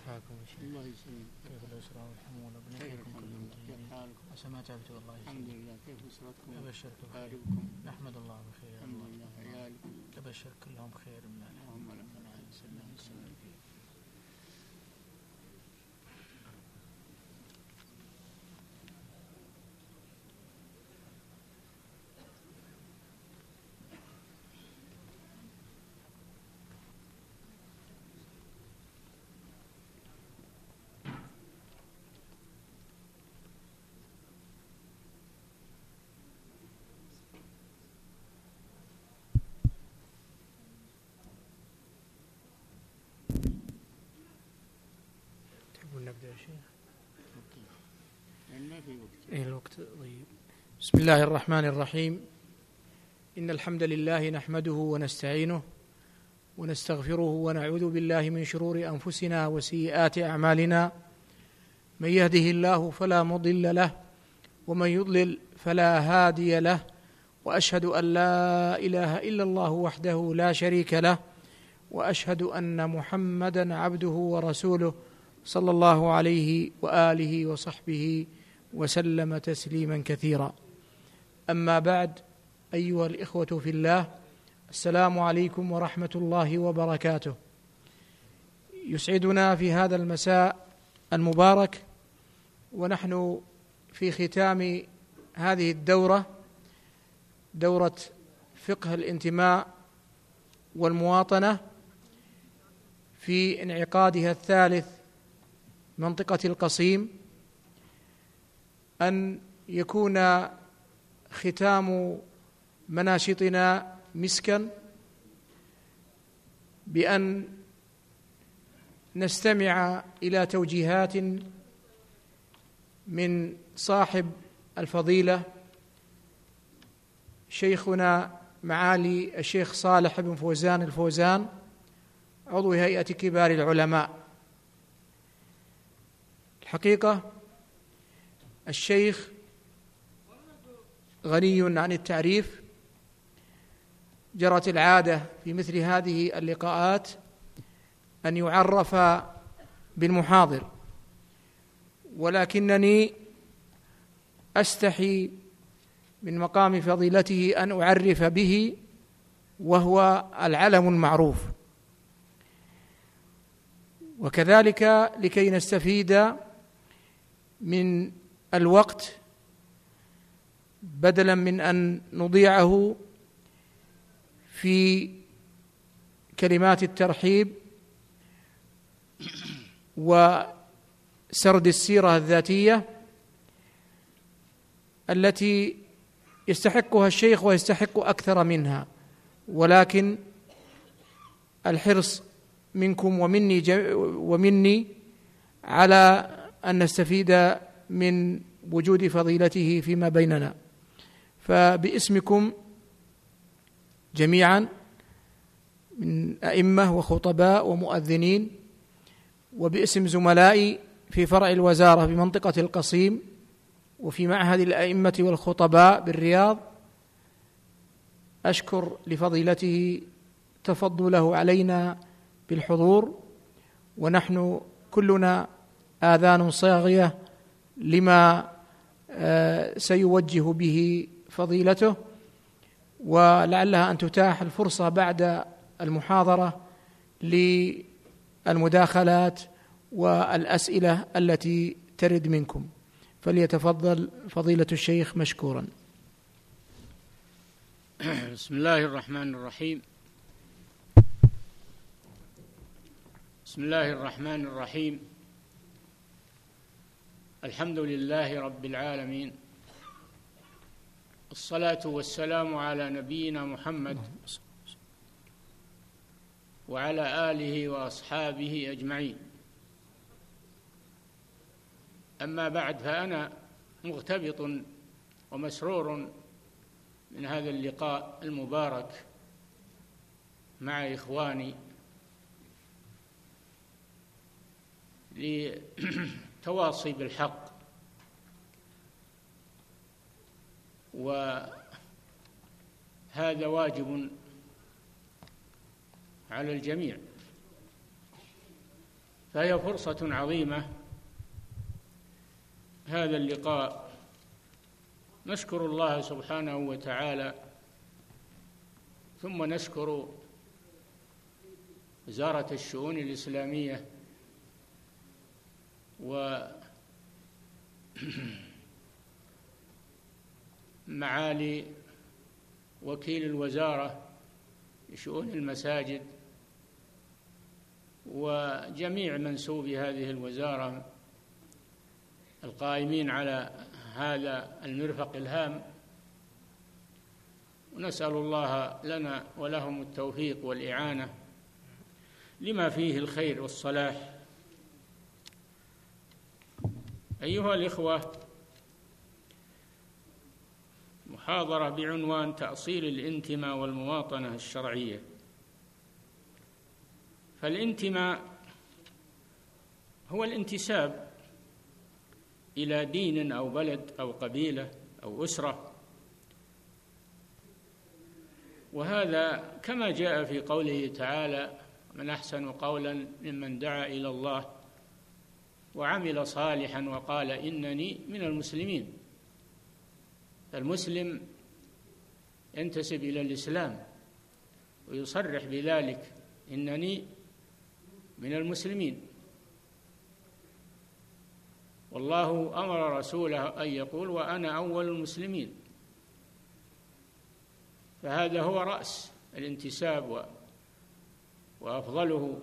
كيفكم يا شيخ؟ الله يسلمك. كيف الأسرة والحمول وابنائكم كلهم كيف طيبين؟ حالكم؟ وسمعت عبد الله الحمد لله. كيف أسرتكم؟ أبشرك بخير. أقاربكم؟ أحمد الله بخير. الحمد لله. عيالكم؟ أبشر كلهم بخير من الله. اللهم لك الحمد. الله يسلمك. تحبون نبدأ يا شيخ؟ يعني ما في وقت. إيه الوقت طيب. بسم الله الرحمن الرحيم. إن الحمد لله نحمده ونستعينه ونستغفره ونعوذ بالله من شرور أنفسنا وسيئات أعمالنا. من يهده الله فلا مضل له ومن يضلل فلا هادي له، وأشهد أن لا إله إلا الله وحده لا شريك له، وأشهد أن محمدا عبده ورسوله صلى الله عليه وآله وصحبه وسلم تسليما كثيرا. أما بعد، أيها الإخوة في الله، السلام عليكم ورحمة الله وبركاته. يسعدنا في هذا المساء المبارك ونحن في ختام هذه الدورة، دورة فقه الانتماء والمواطنة، في انعقادها الثالث منطقة القصيم، أن يكون ختام مناشطنا مسكا بأن نستمع إلى توجيهات من صاحب الفضيلة شيخنا معالي الشيخ صالح بن فوزان الفوزان، عضو هيئة كبار العلماء. الحقيقة الشيخ غني عن التعريف. جرت العادة في مثل هذه اللقاءات أن يعرف بالمحاضر، ولكنني أستحي من مقام فضيلته أن أعرف به، وهو العلم المعروف. وكذلك لكي نستفيد من الوقت بدلا من أن نضيعه في كلمات الترحيب وسرد السيرة الذاتية التي يستحقها الشيخ ويستحق أكثر منها، ولكن الحرص منكم ومني على أن نستفيد من وجود فضيلته فيما بيننا. فباسمكم جميعا من أئمة وخطباء ومؤذنين، وباسم زملائي في فرع الوزارة بمنطقة القصيم وفي معهد الأئمة والخطباء بالرياض، أشكر لفضيلته تفضله علينا بالحضور، ونحن كلنا آذان صاغية لما سيوجه به فضيلته، ولعلها أن تتاح الفرصة بعد المحاضرة للمداخلات والأسئلة التي ترد منكم. فليتفضل فضيلة الشيخ مشكورا. بسم الله الرحمن الرحيم. بسم الله الرحمن الرحيم. الحمد لله رب العالمين، الصلاة والسلام على نبينا محمد وعلى آله وأصحابه أجمعين. أما بعد، فأنا مغتبط ومسرور من هذا اللقاء المبارك مع إخواني لتواصي بالحق، وهذا واجب على الجميع. فهي فرصة عظيمة هذا اللقاء. نشكر الله سبحانه وتعالى، ثم نشكر وزارة الشؤون الإسلامية ومعالي وكيل الوزارة لشؤون المساجد وجميع منسوبي هذه الوزارة القائمين على هذا المرفق الهام، ونسأل الله لنا ولهم التوفيق والإعانة لما فيه الخير والصلاح. أيها الإخوة، محاضرة بعنوان تأصيل الانتماء والمواطنة الشرعية. فالانتماء هو الانتساب إلى دين أو بلد أو قبيلة أو أسرة، وهذا كما جاء في قوله تعالى: من أحسن قولا ممن دعا إلى الله وعمل صالحا وقال إنني من المسلمين. المسلم ينتسب إلى الإسلام ويصرح بذلك: إنني من المسلمين. والله أمر رسوله أن يقول: وأنا أول المسلمين. فهذا هو رأس الانتساب وأفضله.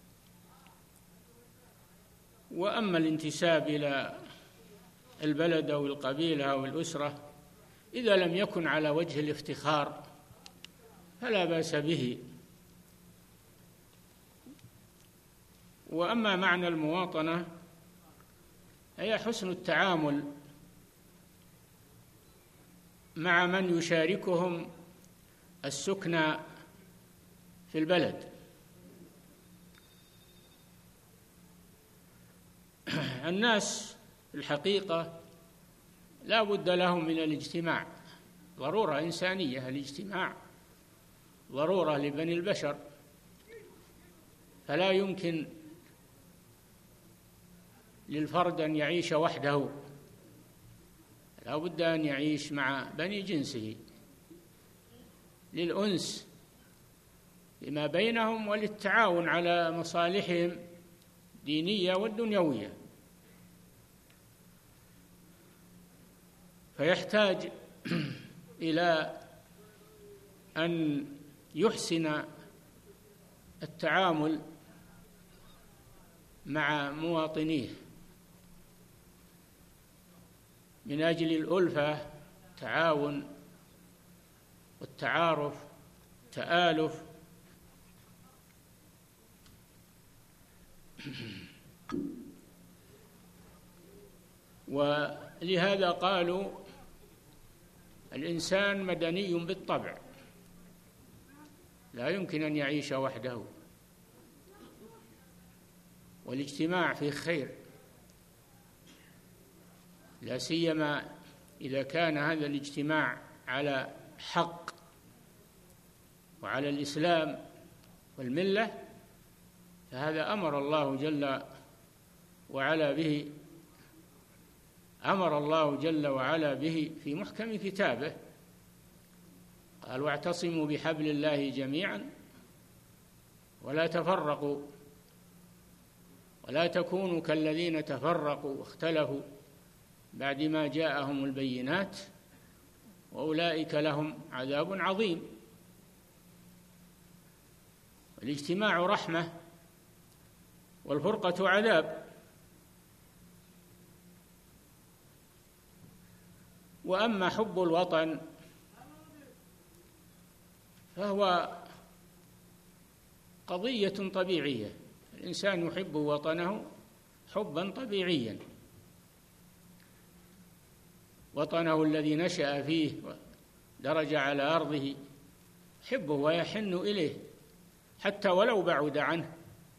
وأما الانتساب إلى البلد أو القبيلة أو الأسرة إذا لم يكن على وجه الافتخار فلا بأس به. وأما معنى المواطنة هي حسن التعامل مع من يشاركهم السكن في البلد. الناس في الحقيقة لا بد لهم من الاجتماع، ضرورة إنسانية. الاجتماع ضرورة لبني البشر، فلا يمكن للفرد أن يعيش وحده، لا بد أن يعيش مع بني جنسه للأنس فيما بينهم وللتعاون على مصالحهم الدينية والدنيوية. فيحتاج إلى أن يحسن التعامل مع مواطنيه من أجل الألفة، التعاون والتعارف، التآلف. ولهذا قالوا: الإنسان مدني بالطبع، لا يمكن أن يعيش وحده، والاجتماع فيه خير، لا سيما إذا كان هذا الاجتماع على حق وعلى الإسلام والملة، فهذا أمر الله جل وعلا به في محكم كتابه. قال: واعتصموا بحبل الله جميعا ولا تفرقوا ولا تكونوا كالذين تفرقوا واختلفوا بعد ما جاءهم البينات وأولئك لهم عذاب عظيم. الاجتماع رحمة والفرقة عذاب. وأما حب الوطن فهو قضية طبيعية، الإنسان يحب وطنه حبا طبيعيا، وطنه الذي نشأ فيه ودرج على أرضه يحبه ويحن إليه حتى ولو بعد عنه.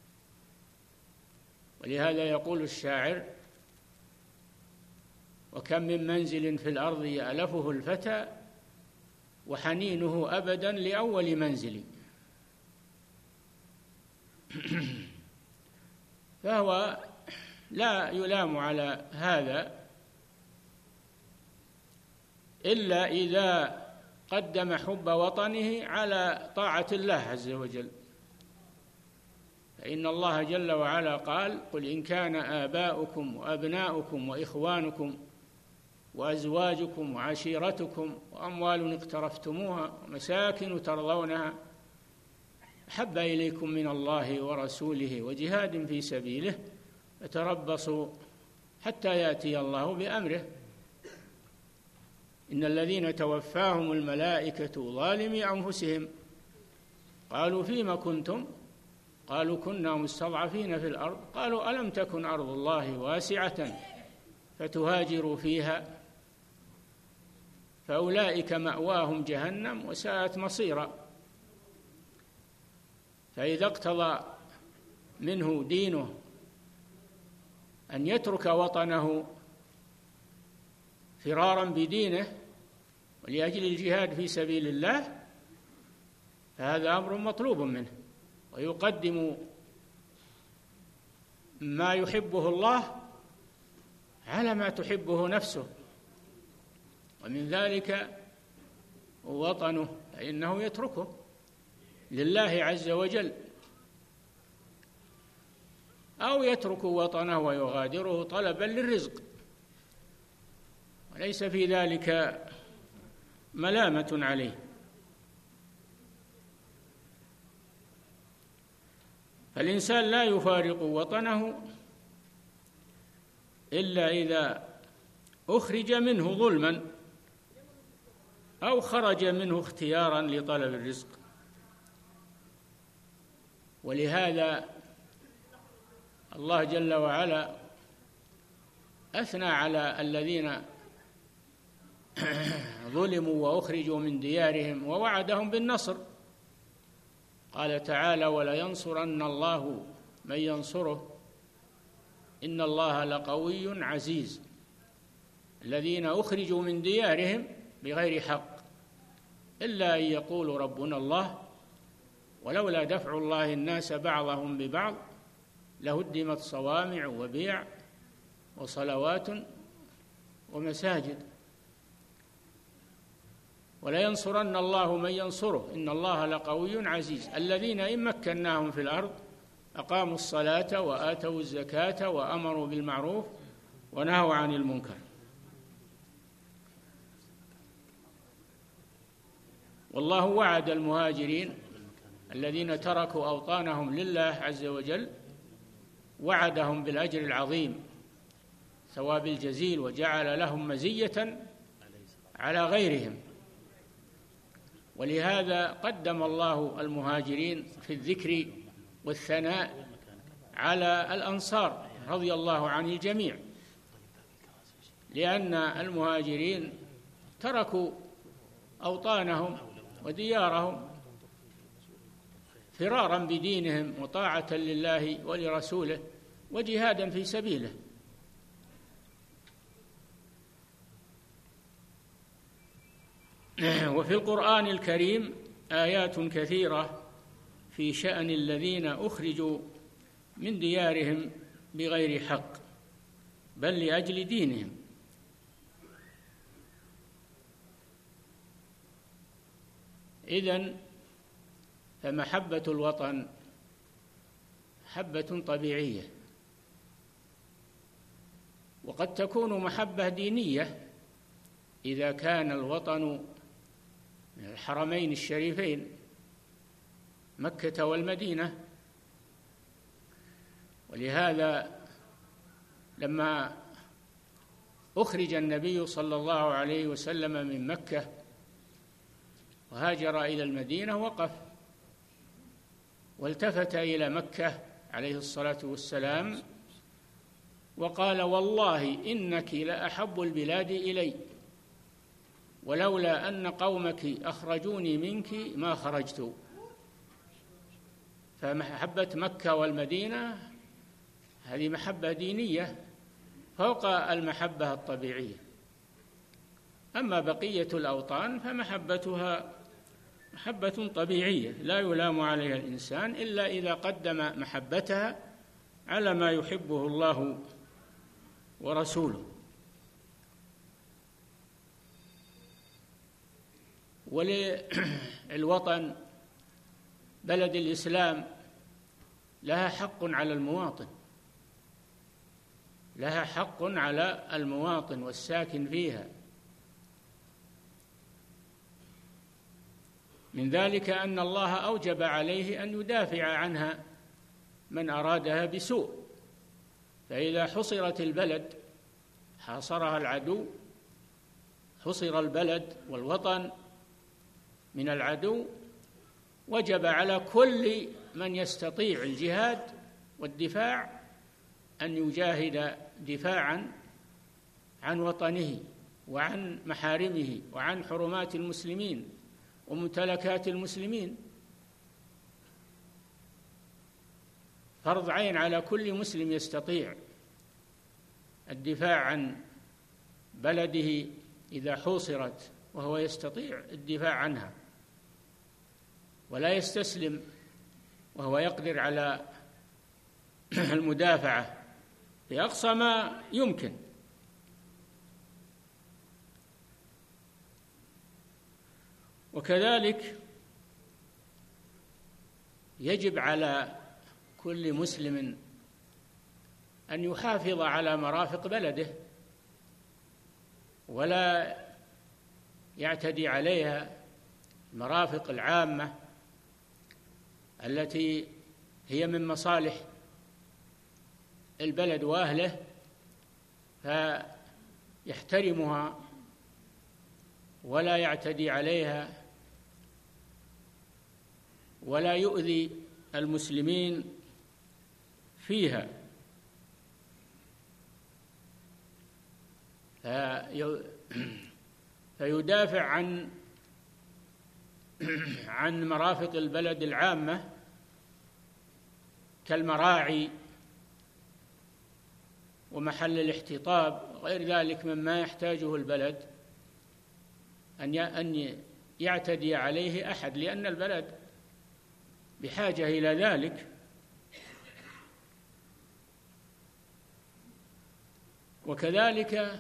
ولهذا يقول الشاعر: وكم من منزل في الأرض يألفه الفتى وحنينه أبدا لأول منزل. فهو لا يلام على هذا إلا إذا قدم حب وطنه على طاعة الله عز وجل، فإن الله جل وعلا قال: قل إن كان آباؤكم وأبناؤكم وإخوانكم وأزواجكم وعشيرتكم وأموال اقترفتموها ومساكن ترضونها أحب إليكم من الله ورسوله وجهاد في سبيله فتربصوا حتى يأتي الله بأمره. إن الذين توفاهم الملائكة ظالمي أنفسهم قالوا فيم كنتم؟ قالوا كنا مستضعفين في الأرض قالوا ألم تكن أرض الله واسعة فتهاجروا فيها فأولئك مأواهم جهنم وساءت مصيرا. فإذا اقتضى منه دينه أن يترك وطنه فرارا بدينه ولأجل الجهاد في سبيل الله فهذا أمر مطلوب منه، ويقدم ما يحبه الله على ما تحبه نفسه، ومن ذلك وطنه فإنه يتركه لله عز وجل، أو يترك وطنه ويغادره طلبا للرزق، وليس في ذلك ملامة عليه. فالإنسان لا يفارق وطنه إلا إذا أخرج منه ظلما أو خرج منه اختيارا لطلب الرزق. ولهذا الله جل وعلا أثنى على الذين ظلموا وأخرجوا من ديارهم ووعدهم بالنصر، قال تعالى: ولينصرن الله من ينصره إن الله لقوي عزيز. الذين أخرجوا من ديارهم بغير حق إلا أن يقولوا ربنا الله ولولا دفع الله الناس بعضهم ببعض لهدمت صوامع وبيع وصلوات ومساجد. ولينصرن الله من ينصره إن الله لقوي عزيز. الذين إن مكناهم في الأرض أقاموا الصلاة وآتوا الزكاة وأمروا بالمعروف ونهوا عن المنكر. والله وعد المهاجرين الذين تركوا أوطانهم لله عز وجل، وعدهم بالأجر العظيم ثواب الجزيل، وجعل لهم مزية على غيرهم. ولهذا قدم الله المهاجرين في الذكر والثناء على الأنصار رضي الله عن الجميع، لأن المهاجرين تركوا أوطانهم وديارهم فرارا بدينهم وطاعة لله ولرسوله وجهادا في سبيله. وفي القرآن الكريم آيات كثيرة في شأن الذين أخرجوا من ديارهم بغير حق بل لأجل دينهم. إذن فمحبة الوطن محبة طبيعية، وقد تكون محبة دينية إذا كان الوطن من الحرمين الشريفين مكة والمدينة. ولهذا لما أخرج النبي صلى الله عليه وسلم من مكة وهاجر إلى المدينة وقف والتفت إلى مكة عليه الصلاة والسلام وقال: والله إنك لأحب البلاد إلي، ولولا أن قومك أخرجوني منك ما خرجت. فمحبة مكة والمدينة هذه محبة دينية فوق المحبة الطبيعية. أما بقية الأوطان فمحبتها محبة طبيعية لا يلام عليها الإنسان إلا إذا قدم محبتها على ما يحبه الله ورسوله. وللوطن بلد الإسلام لها حق على المواطن، لها حق على المواطن والساكن فيها. من ذلك أن الله أوجب عليه أن يدافع عنها من أرادها بسوء، فإذا حصرت البلد، حاصرها العدو، حصر البلد والوطن من العدو، وجب على كل من يستطيع الجهاد والدفاع أن يجاهد دفاعا عن وطنه وعن محارمه وعن حرمات المسلمين وممتلكات المسلمين. فرض عين على كل مسلم يستطيع الدفاع عن بلده إذا حوصرت وهو يستطيع الدفاع عنها، ولا يستسلم وهو يقدر على المدافعة بأقصى ما يمكن. وكذلك يجب على كل مسلم أن يحافظ على مرافق بلده ولا يعتدي عليها، المرافق العامة التي هي من مصالح البلد وأهله، فيحترمها ولا يعتدي عليها ولا يؤذي المسلمين فيها. فيدافع عن مرافق البلد العامة كالمراعي ومحل الاحتطاب وغير ذلك مما يحتاجه البلد، أن يعتدي عليه أحد، لأن البلد بحاجة إلى ذلك. وكذلك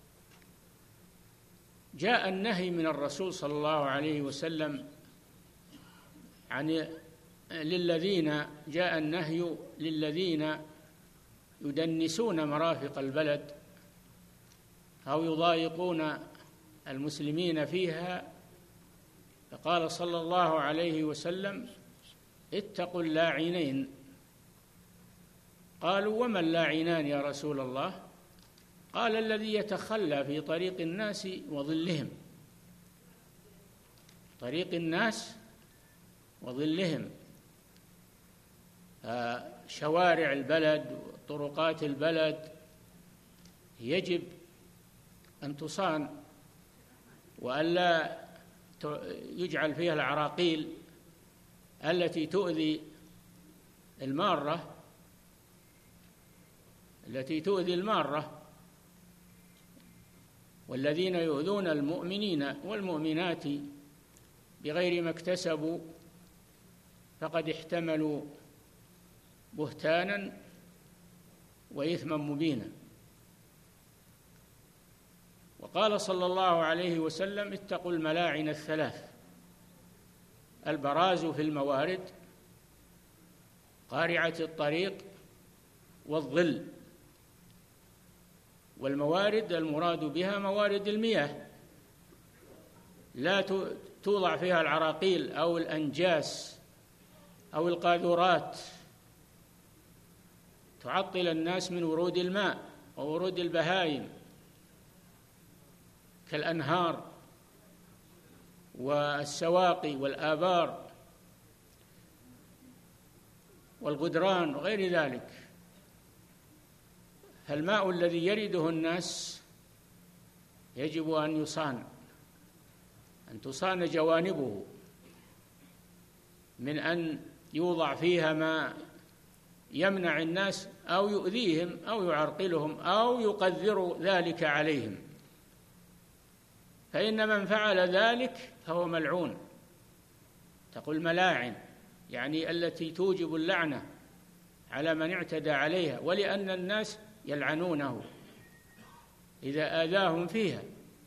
جاء النهي من الرسول صلى الله عليه وسلم جاء النهي للذين يدنسون مرافق البلد أو يضايقون المسلمين فيها، فقال صلى الله عليه وسلم: اتقوا اللاعنين. قالوا: وما اللاعنان يا رسول الله؟ قال: الذي يتخلى في طريق الناس وظلهم، طريق الناس وظلهم. شوارع البلد وطرقات البلد يجب أن تصان وألا يجعل فيها العراقيل التي تؤذي المارة والذين يؤذون المؤمنين والمؤمنات بغير ما اكتسبوا فقد احتملوا بهتانا وإثما مبينا. وقال صلى الله عليه وسلم: اتقوا الملاعن الثلاث: البراز في الموارد، قارعة الطريق، والظل. والموارد المراد بها موارد المياه، لا توضع فيها العراقيل أو الأنجاس أو القاذورات تعطل الناس من ورود الماء وورود البهائم كالأنهار والسواقي والآبار والغدران وغير ذلك. فالماء الذي يرده الناس يجب أن تصان جوانبه من أن يوضع فيها ما يمنع الناس أو يؤذيهم أو يعرقلهم أو يقذر ذلك عليهم، فإن من فعل ذلك فهو ملعون. تقول ملاعن يعني التي توجب اللعنة على من اعتدى عليها، ولأن الناس يلعنونه إذا آذاهم فيها.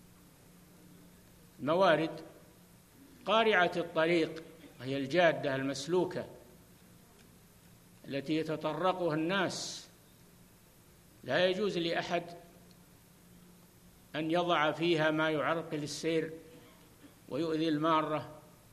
الموارد قارعة الطريق، وهي الجادة المسلوكة التي يتطرقها الناس، لا يجوز لأحد أن يضع فيها ما يعرقل السير ويؤذي المارة،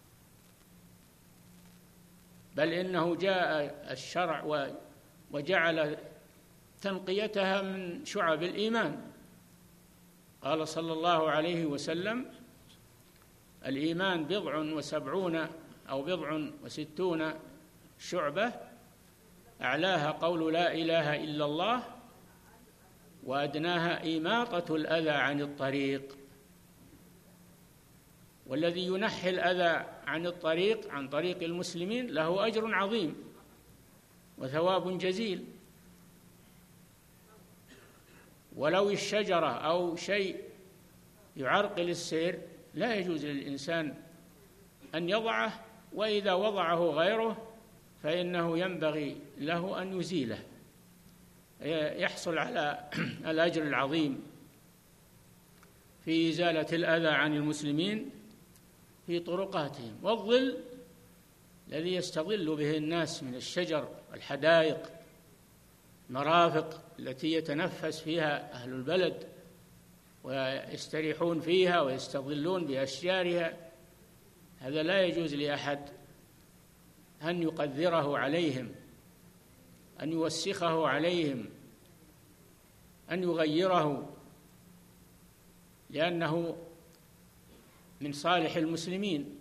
بل إنه جاء الشرع وجعل تنقيتها من شعب الإيمان. قال صلى الله عليه وسلم: الإيمان 70 أو 60 شعبة، أعلاها قول لا إله إلا الله، وأدناها إماطة الأذى عن الطريق. والذي ينحي الأذى عن الطريق، عن طريق المسلمين، له أجر عظيم وثواب جزيل. ولو الشجرة أو شيء يعرقل السير لا يجوز للإنسان أن يضعه، وإذا وضعه غيره فإنه ينبغي له أن يزيله، يحصل على الأجر العظيم في إزالة الأذى عن المسلمين في طرقاتهم. والظل الذي يستظل به الناس من الشجر والحدائق، المرافق التي يتنفس فيها أهل البلد ويستريحون فيها ويستظلون بأشجارها، هذا لا يجوز لأحد أن يقذره عليهم، أن يوسخه عليهم، أن يغيره، لأنه من صالح المسلمين.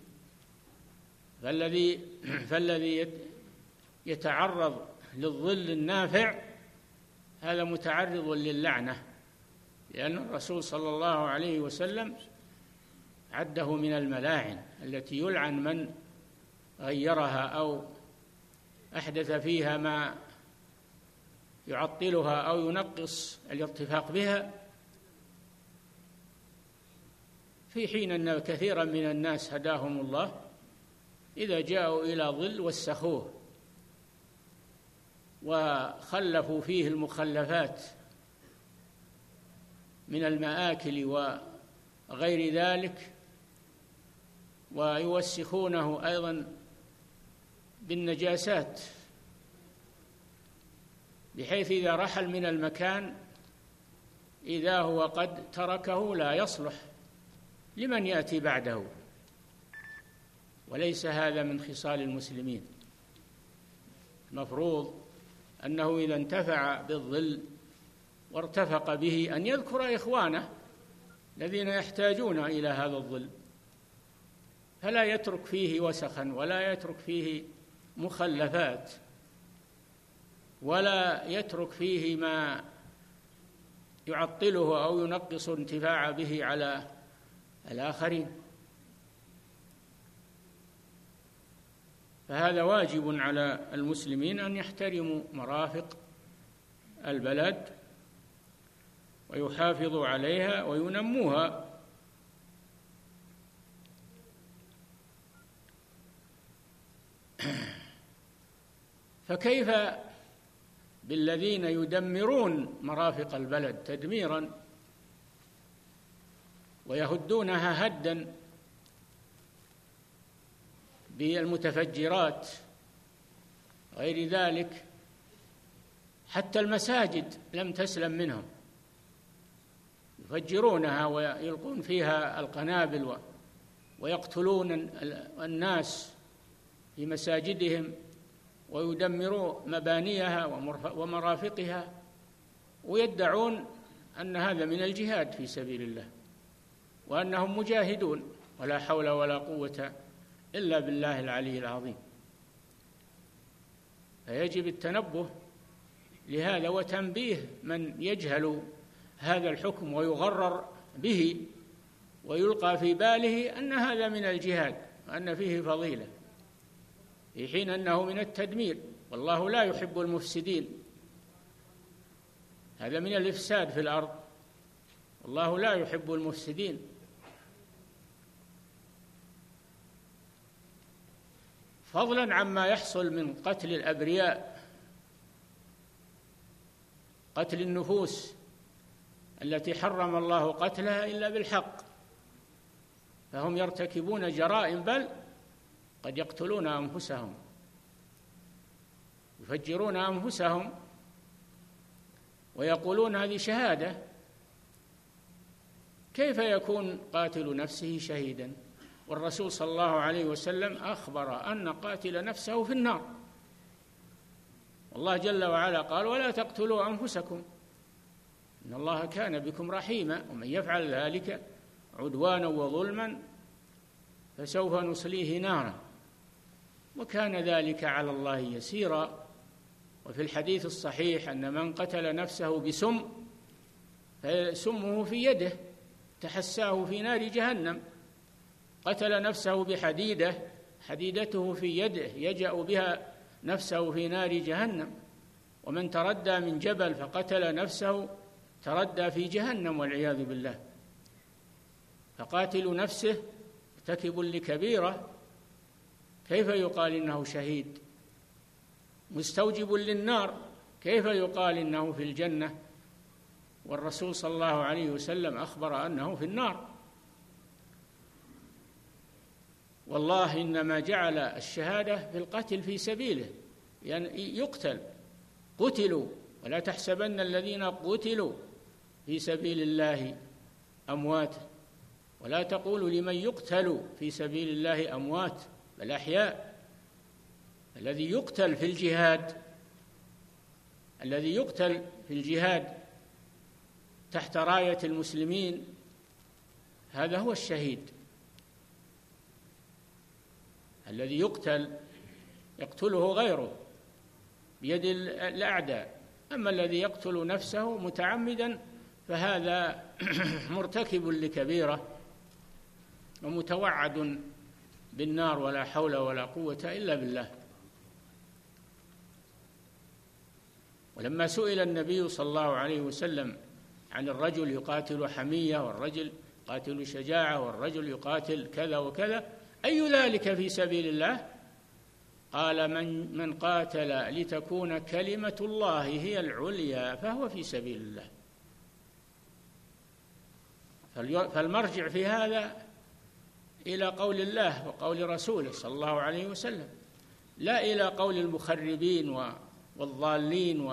فالذي يتعرض للظل النافع هذا متعرض للعنة، لأن الرسول صلى الله عليه وسلم عده من الملاعن التي يلعن من غيرها أو أحدث فيها ما يعطلها أو ينقص الارتفاق بها، في حين أن كثيرا من الناس هداهم الله إذا جاءوا إلى ظل وسخوه وخلفوا فيه المخلفات من المآكل وغير ذلك، ويوسخونه أيضا بالنجاسات، بحيث إذا رحل من المكان إذا هو قد تركه لا يصلح لمن يأتي بعده، وليس هذا من خصال المسلمين. المفروض أنه إذا انتفع بالظل وارتفق به أن يذكر إخوانه الذين يحتاجون إلى هذا الظل، فلا يترك فيه وسخا ولا يترك فيه مخلفات ولا يترك فيه ما يعطله أو ينقص انتفاع به على الآخرين. فهذا واجب على المسلمين أن يحترموا مرافق البلد ويحافظوا عليها وينموها. فكيف بالذين يدمرون مرافق البلد تدميرا ويهدونها هدا بالمتفجرات غير ذلك؟ حتى المساجد لم تسلم منهم، يفجرونها ويلقون فيها القنابل ويقتلون الناس في مساجدهم ويدمروا مبانيها ومرافقها، ويدعون أن هذا من الجهاد في سبيل الله وأنهم مجاهدون، ولا حول ولا قوة إلا بالله العلي العظيم. فيجب التنبه لهذا وتنبيه من يجهل هذا الحكم ويغرر به ويلقى في باله أن هذا من الجهاد وأن فيه فضيلة، في حين أنه من التدمير، والله لا يحب المفسدين. هذا من الإفساد في الأرض، والله لا يحب المفسدين. فضلا عما يحصل من قتل الأبرياء قتل النفوس التي حرم الله قتلها إلا بالحق، فهم يرتكبون جرائم، بل قد يقتلون أنفسهم، يفجرون أنفسهم ويقولون هذه شهادة. كيف يكون قاتل نفسه شهيدا؟ والرسول صلى الله عليه وسلم أخبر أن قاتل نفسه في النار، والله جل وعلا قال: ولا تقتلوا أنفسكم إن الله كان بكم رحيما ومن يفعل ذلك عدوانا وظلما فسوف نصليه نارا وكان ذلك على الله يسيرا. وفي الحديث الصحيح أن من قتل نفسه بسم فسمه في يده تحساه في نار جهنم، قتل نفسه بحديدة حديدته في يده يجأ بها نفسه في نار جهنم، ومن تردى من جبل فقتل نفسه تردى في جهنم والعياذ بالله. فقاتل نفسه مرتكب لكبيرة كيف يقال إنه شهيد؟ مستوجب للنار كيف يقال إنه في الجنة؟ والرسول صلى الله عليه وسلم أخبر أنه في النار. والله إنما جعل الشهادة في القتل في سبيله، يعني يقتل، قتلوا، ولا تحسبن الذين قتلوا في سبيل الله أموات، ولا تقولوا لمن يقتل في سبيل الله أموات بل أحياء. الذي يقتل في الجهاد، الذي يقتل في الجهاد تحت راية المسلمين هذا هو الشهيد. الذي يقتله غيره بيد الأعداء، أما الذي يقتل نفسه متعمدا فهذا مرتكب لكبيرة ومتوعد بالنار ولا حول ولا قوة إلا بالله. ولما سئل النبي صلى الله عليه وسلم عن الرجل يقاتل حمية والرجل يقاتل شجاعة والرجل يقاتل كذا وكذا أي ذلك في سبيل الله؟ قال: من قاتل لتكون كلمة الله هي العليا فهو في سبيل الله. فالمرجع في هذا إلى قول الله وقول رسوله صلى الله عليه وسلم، لا إلى قول المخربين والضالين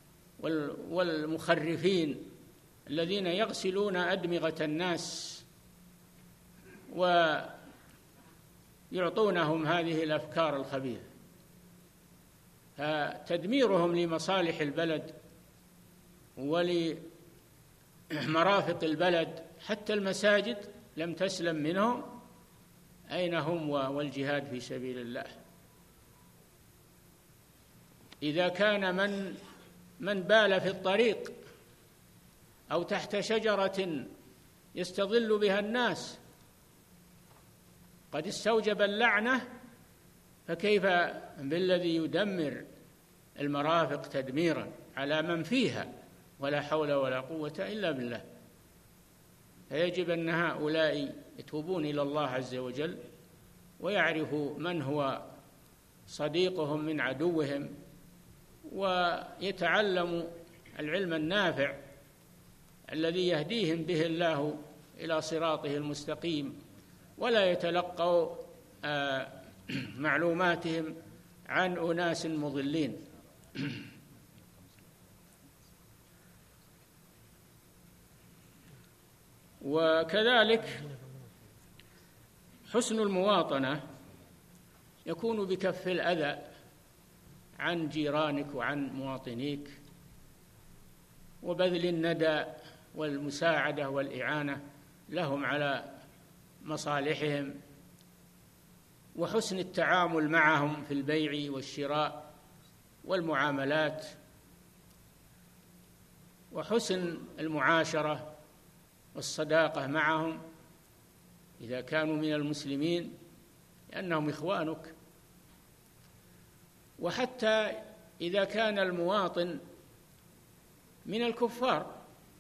والمخرفين الذين يغسلون أدمغة الناس ويعطونهم هذه الأفكار الخبيثة. فتدميرهم لمصالح البلد ولمرافق البلد حتى المساجد لم تسلم منهم، أين هم والجهاد في سبيل الله؟ إذا كان من بال في الطريق أو تحت شجرة يستظل بها الناس قد استوجب اللعنة، فكيف بالذي يدمر المرافق تدميرا على من فيها؟ ولا حول ولا قوة إلا بالله. فيجب أن هؤلاء يتوبون إلى الله عز وجل ويعرفوا من هو صديقهم من عدوهم، ويتعلموا العلم النافع الذي يهديهم به الله إلى صراطه المستقيم، ولا يتلقوا معلوماتهم عن أناس مضلين. وكذلك حسن المواطنة يكون بكف الأذى عن جيرانك وعن مواطنيك، وبذل الندى والمساعدة والإعانة لهم على مصالحهم، وحسن التعامل معهم في البيع والشراء والمعاملات، وحسن المعاشرة والصداقة معهم إذا كانوا من المسلمين لأنهم إخوانك. وحتى إذا كان المواطن من الكفار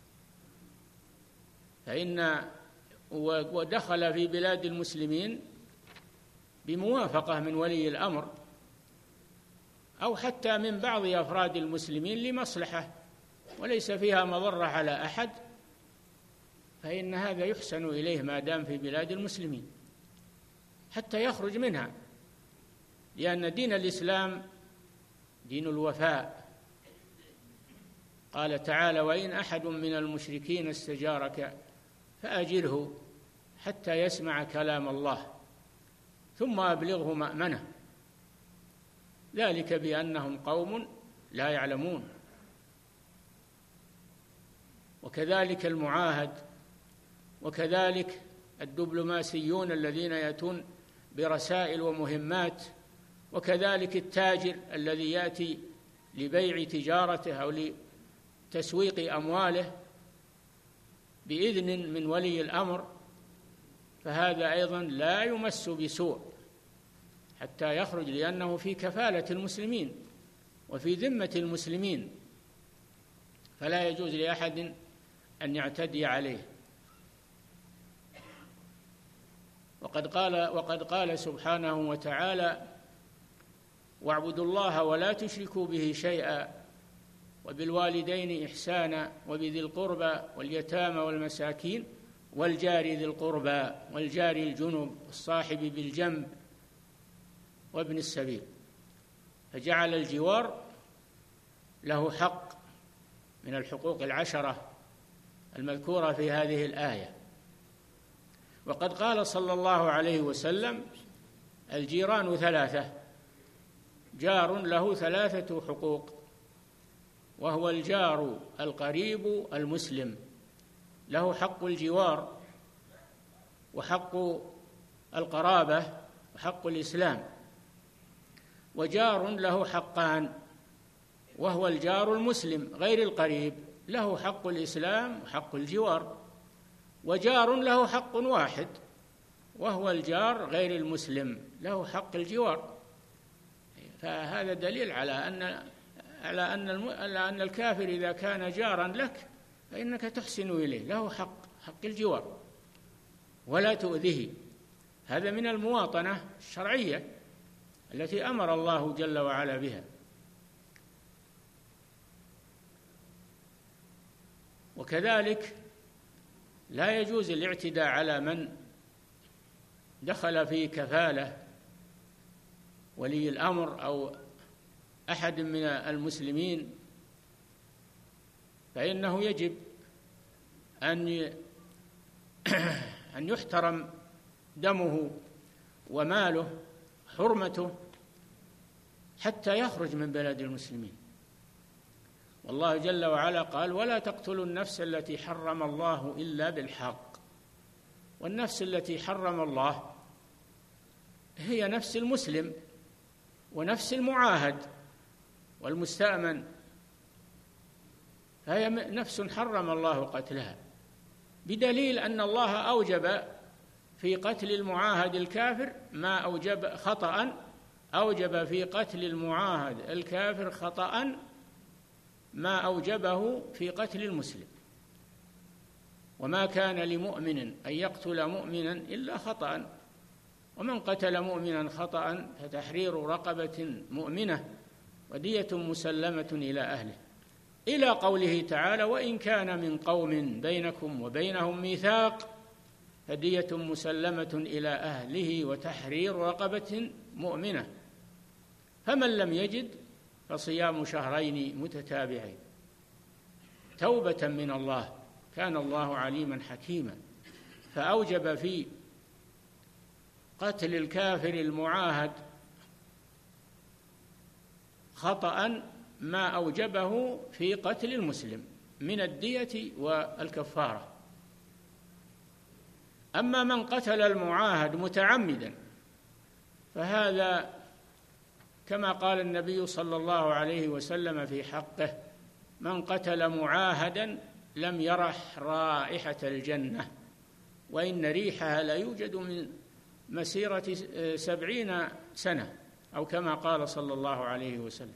ودخل في بلاد المسلمين بموافقة من ولي الأمر أو حتى من بعض أفراد المسلمين لمصلحة وليس فيها مضرة على أحد، فإن هذا يحسن إليه ما دام في بلاد المسلمين حتى يخرج منها، لأن دين الإسلام دين الوفاء. قال تعالى: وإن أحد من المشركين استجارك فأجره حتى يسمع كلام الله ثم أبلغه مأمنه، ذلك بأنهم قوم لا يعلمون. وكذلك المعاهد، وكذلك الدبلوماسيون الذين يأتون برسائل ومهمات، وكذلك التاجر الذي يأتي لبيع تجارته أو لتسويق أمواله بإذن من ولي الأمر، فهذا أيضا لا يمس بسوء حتى يخرج، لأنه في كفالة المسلمين وفي ذمة المسلمين، فلا يجوز لأحد أن يعتدي عليه. وقد قال سبحانه وتعالى: واعبدوا الله ولا تشركوا به شيئا وبالوالدين إحسانا وبذي القربى واليتامى والمساكين والجار ذي القربى والجار الجنب والصاحب بالجنب وابن السبيل. فجعل الجوار له حق من الحقوق العشرة المذكورة في هذه الآية. وقد قال صلى الله عليه وسلم: الجيران ثلاثة، جار له ثلاثة حقوق، وهو الجار القريب المسلم، له حق الجوار وحق القرابة وحق الإسلام، وجار له حقان، وهو الجار المسلم غير القريب، له حق الإسلام وحق الجوار، وجار له حق واحد وهو الجار غير المسلم، له حق الجوار. فهذا دليل على أن الكافر إذا كان جارا لك فإنك تحسن إليه، له حق الجوار ولا تؤذيه. هذا من المواطنة الشرعية التي أمر الله جل وعلا بها. وكذلك لا يجوز الاعتداء على من دخل في كفالة ولي الأمر أو أحد من المسلمين، فإنه يجب أن يحترم دمه وماله حرمته حتى يخرج من بلاد المسلمين. والله جل وعلا قال: ولا تقتلوا النفس التي حرم الله إلا بالحق. والنفس التي حرم الله هي نفس المسلم ونفس المعاهد والمستأمن، فهي نفس حرم الله قتلها، بدليل أن الله أوجب في قتل المعاهد الكافر ما أوجب خطأ، أوجب في قتل المعاهد الكافر خطأ ما أوجبه في قتل المسلم. وما كان لمؤمن أن يقتل مؤمنا إلا خطأ، ومن قتل مؤمنا خطأ فتحرير رقبة مؤمنة ودية مسلمة إلى أهله، إلى قوله تعالى: وإن كان من قوم بينكم وبينهم ميثاق فدية مسلمة إلى أهله وتحرير رقبة مؤمنة، فمن لم يجد فصيام شهرين متتابعين توبة من الله، كان الله عليما حكيما. فأوجب في قتل الكافر المعاهد خطأ ما أوجبه في قتل المسلم من الدية والكفارة. أما من قتل المعاهد متعمدا فهذا كما قال النبي صلى الله عليه وسلم في حقه: من قتل معاهدا لم يرح رائحة الجنة وإن ريحها لا يوجد من مسيرة 70 سنة، أو كما قال صلى الله عليه وسلم.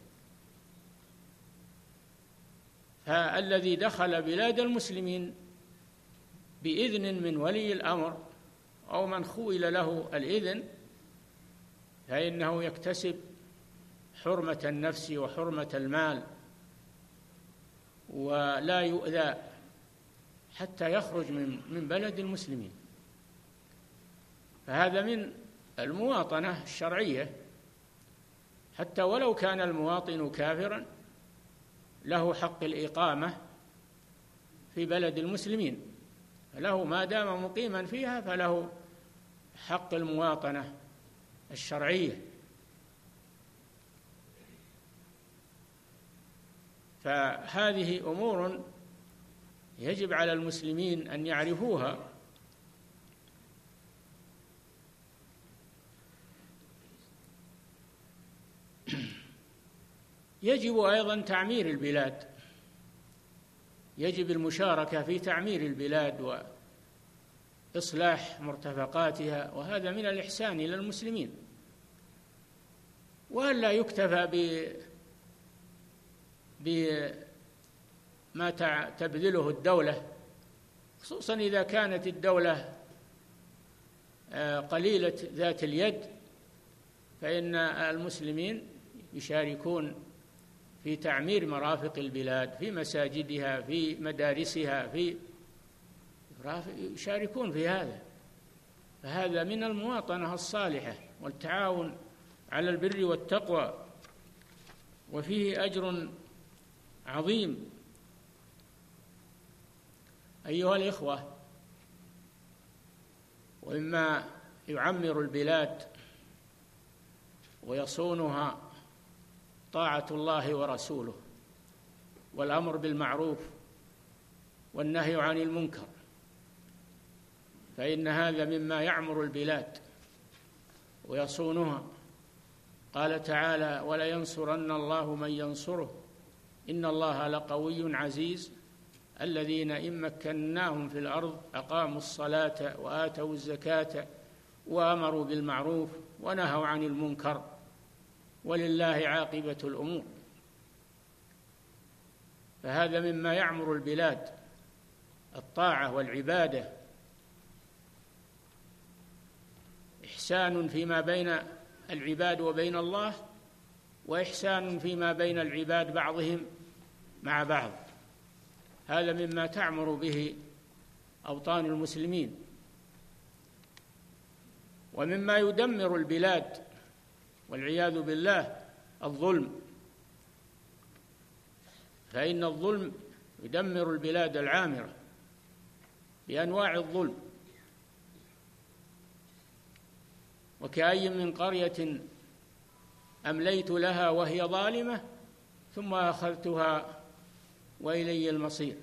فالذي دخل بلاد المسلمين بإذن من ولي الأمر أو من خُوِّل له الإذن فإنه يكتسب حرمة النفس وحرمة المال ولا يؤذى حتى يخرج من بلد المسلمين. فهذا من المواطنة الشرعية، حتى ولو كان المواطن كافرا له حق الإقامة في بلد المسلمين، فله ما دام مقيما فيها فله حق المواطنة الشرعية. فهذه أمور يجب على المسلمين أن يعرفوها. يجب أيضا تعمير البلاد، يجب المشاركة في تعمير البلاد وإصلاح مرتفقاتها، وهذا من الإحسان إلى المسلمين. وألا يكتفى بما تبذله الدولة، خصوصا إذا كانت الدولة قليلة ذات اليد، فإن المسلمين يشاركون في تعمير مرافق البلاد، في مساجدها، في مدارسها، يشاركون في هذا. فهذا من المواطنة الصالحة والتعاون على البر والتقوى، وفيه أجر عظيم. أيها الإخوة، ومما يعمر البلاد ويصونها طاعة الله ورسوله، والأمر بالمعروف والنهي عن المنكر، فإن هذا مما يعمر البلاد ويصونها. قال تعالى: ولينصرن الله من ينصره إن الله لقوي عزيز الذين إن مكناهم في الأرض أقاموا الصلاة وآتوا الزكاة وأمروا بالمعروف ونهوا عن المنكر ولله عاقبة الأمور. فهذا مما يعمر البلاد، الطاعة والعبادة، إحسان فيما بين العباد وبين الله، وإحسان فيما بين العباد بعضهم مع بعض. هذا مما تعمر به أوطان المسلمين. ومما يدمر البلاد والعياذ بالله الظلم، فإن الظلم يدمر البلاد العامرة بأنواع الظلم. وكأي من قرية أمليت لها وهي ظالمة ثم أخذتها وإلي المصير.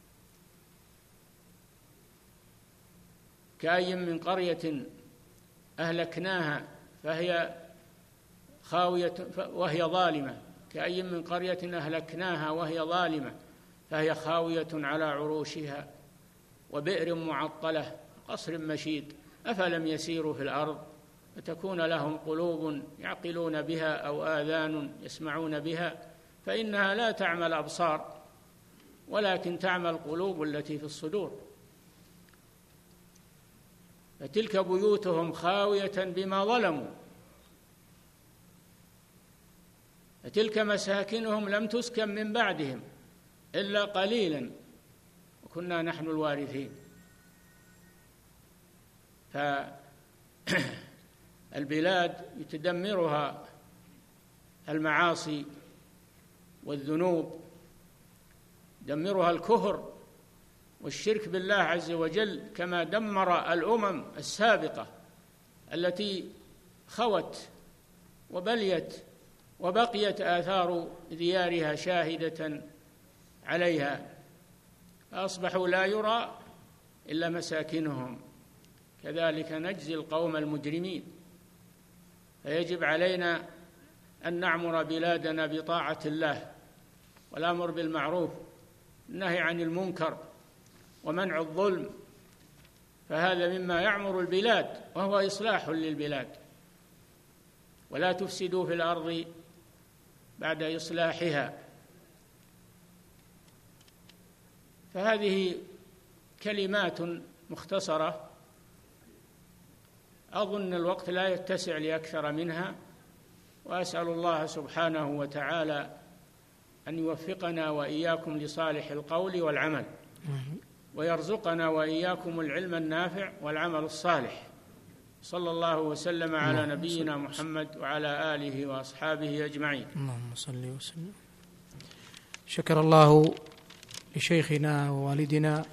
كأي من قرية أهلكناها فهي خاوية وهي ظالمة، كأي من قرية أهلكناها وهي ظالمة فهي خاوية على عروشها وبئر معطلة قصر مشيد أفلم يسيروا في الأرض فتكون لهم قلوب يعقلون بها أو آذان يسمعون بها فإنها لا تعمى الأبصار ولكن تعمى القلوب التي في الصدور. فتلك بيوتهم خاوية بما ظلموا، فتلك مساكنهم لم تسكن من بعدهم إلا قليلا وكنا نحن الوارثين. فالبلاد يتدمرها المعاصي والذنوب، يدمرها الكفر والشرك بالله عز وجل، كما دمر الأمم السابقة التي خوت وبليت وبقيت آثار ديارها شاهدة عليها، فأصبحوا لا يرى إلا مساكنهم. كذلك نجزي القوم المجرمين. فيجب علينا أن نعمر بلادنا بطاعة الله والأمر بالمعروف، النهي عن المنكر، ومنع الظلم، فهذا مما يعمر البلاد وهو إصلاح للبلاد. ولا تفسدوا في الأرض بعد إصلاحها. فهذه كلمات مختصرة، أظن الوقت لا يتسع لأكثر منها، وأسأل الله سبحانه وتعالى أن يوفقنا وإياكم لصالح القول والعمل، ويرزقنا وإياكم العلم النافع والعمل الصالح. صلى الله وسلم على نبينا محمد وعلى آله وأصحابه أجمعين. اللهم صل وسلم. شكر الله لشيخنا ووالدنا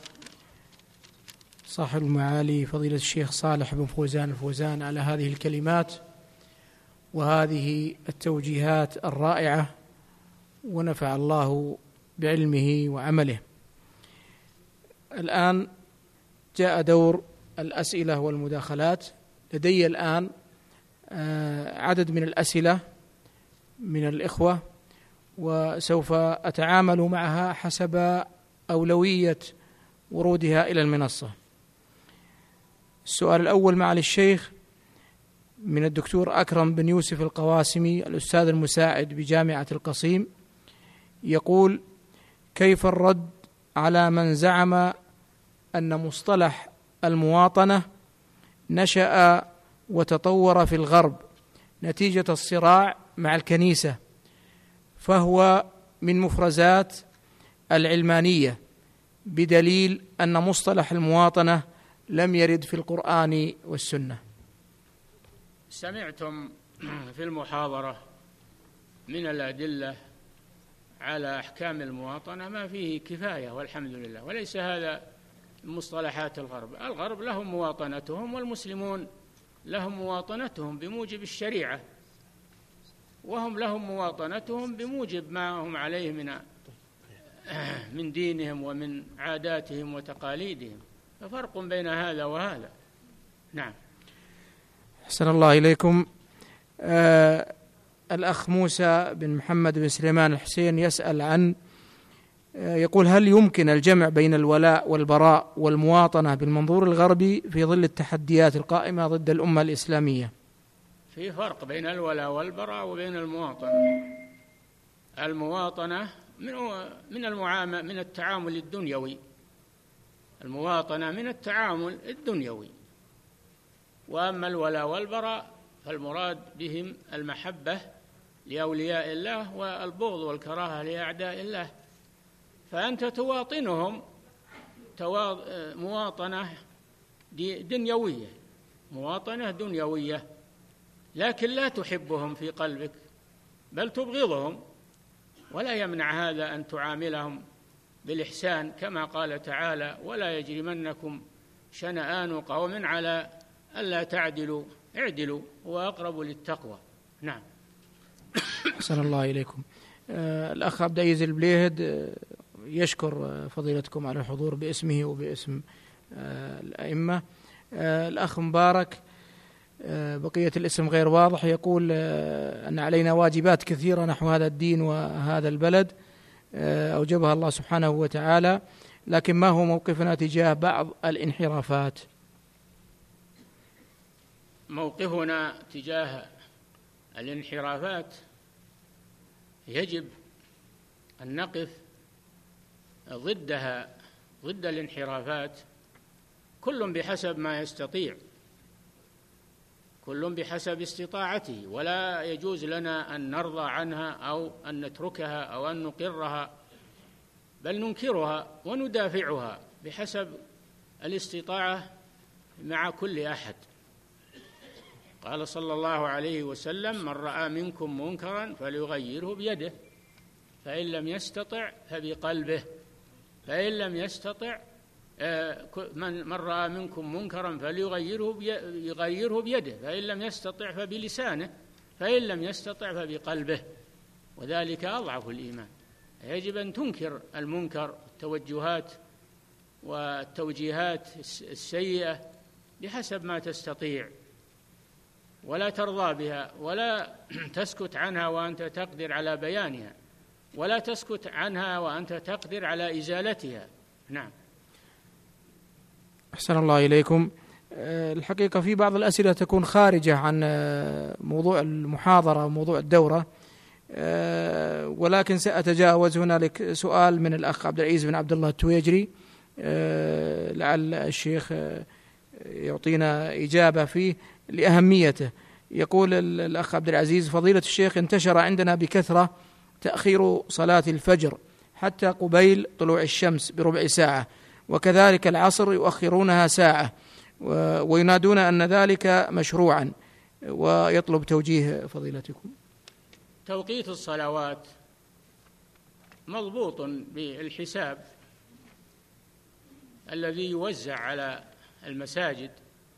صاحب المعالي فضيلة الشيخ صالح بن فوزان الفوزان على هذه الكلمات وهذه التوجيهات الرائعة، ونفع الله بعلمه وعمله. الآن جاء دور الأسئلة والمداخلات. لدي الآن عدد من الأسئلة من الإخوة، وسوف أتعامل معها حسب أولوية ورودها إلى المنصة. السؤال الأول معالي الشيخ من الدكتور أكرم بن يوسف القواسمي، الأستاذ المساعد بجامعة القصيم، يقول: كيف الرد على من زعم أن مصطلح المواطنة نشأ وتطور في الغرب نتيجة الصراع مع الكنيسة، فهو من مفرزات العلمانية، بدليل أن مصطلح المواطنة لم يرد في القرآن والسنة؟ سمعتم في المحاضرة من الأدلة على أحكام المواطنة ما فيه كفاية والحمد لله، وليس هذا مصطلحات الغرب. الغرب لهم مواطنتهم، والمسلمون لهم مواطنتهم بموجب الشريعة، وهم لهم مواطنتهم بموجب ما هم عليه من دينهم ومن عاداتهم وتقاليدهم، ففرق بين هذا وهذا. نعم. أحسن الله إليكم. الأخ موسى بن محمد بن سليمان الحسين يسأل عن يقول: هل يمكن الجمع بين الولاء والبراء والمواطنة بالمنظور الغربي في ظل التحديات القائمة ضد الأمة الإسلامية؟ في فرق بين الولاء والبراء وبين المواطنة. المواطنة من التعامل الدنيوي، المواطنة من التعامل الدنيوي، وأما الولاء والبراء فالمراد بهم المحبة لأولياء الله والبغض والكراهة لأعداء الله. فأنت تواطنهم مواطنة دنيوية، مواطنة دنيوية، لكن لا تحبهم في قلبك بل تبغضهم، ولا يمنع هذا أن تعاملهم بالإحسان، كما قال تعالى: ولا يجرمنكم شنآن قوم على ألا تعدلوا اعدلوا هو أقرب للتقوى. نعم. أحسن الله إليكم. الأخ عبد العزيز البليهد يشكر فضيلتكم على الحضور باسمه وباسم الأئمة. الأخ مبارك بقية الاسم غير واضح، يقول أن علينا واجبات كثيرة نحو هذا الدين وهذا البلد أوجبها الله سبحانه وتعالى، لكن ما هو موقفنا تجاه بعض الانحرافات؟ موقفنا تجاه الانحرافات يجب أن نقف ضدها، ضد الانحرافات، كل بحسب ما يستطيع، كل بحسب استطاعته، ولا يجوز لنا أن نرضى عنها أو أن نتركها أو أن نقرها، بل ننكرها وندافعها بحسب الاستطاعة مع كل أحد. قال صلى الله عليه وسلم: من رأى منكم منكرا فليغيره بيده، فإن لم يستطع فبقلبه، فإن لم يستطع من رأى منكم منكرا فليغيره بيده، فإن لم يستطع فبلسانه، فإن لم يستطع فبقلبه، وذلك أضعف الإيمان. يجب أن تنكر المنكر، التوجهات والتوجيهات السيئة بحسب ما تستطيع، ولا ترضى بها، ولا تسكت عنها وأنت تقدر على بيانها، ولا تسكت عنها وأنت تقدر على إزالتها. نعم. أحسن الله إليكم. الحقيقة في بعض الأسئلة تكون خارجة عن موضوع المحاضرة وموضوع الدورة، ولكن سأتجاوز. هنالك سؤال من الأخ عبد العزيز بن عبد الله التويجري، لعل الشيخ يعطينا إجابة فيه لأهميته. يقول الأخ عبد العزيز: فضيلة الشيخ، انتشر عندنا بكثرة تأخير صلاة الفجر حتى قبيل طلوع الشمس بربع ساعة، وكذلك العصر يؤخرونها ساعة، وينادون أن ذلك مشروعا، ويطلب توجيه فضيلتكم. توقيت الصلوات مضبوط بالحساب الذي يوزع على المساجد،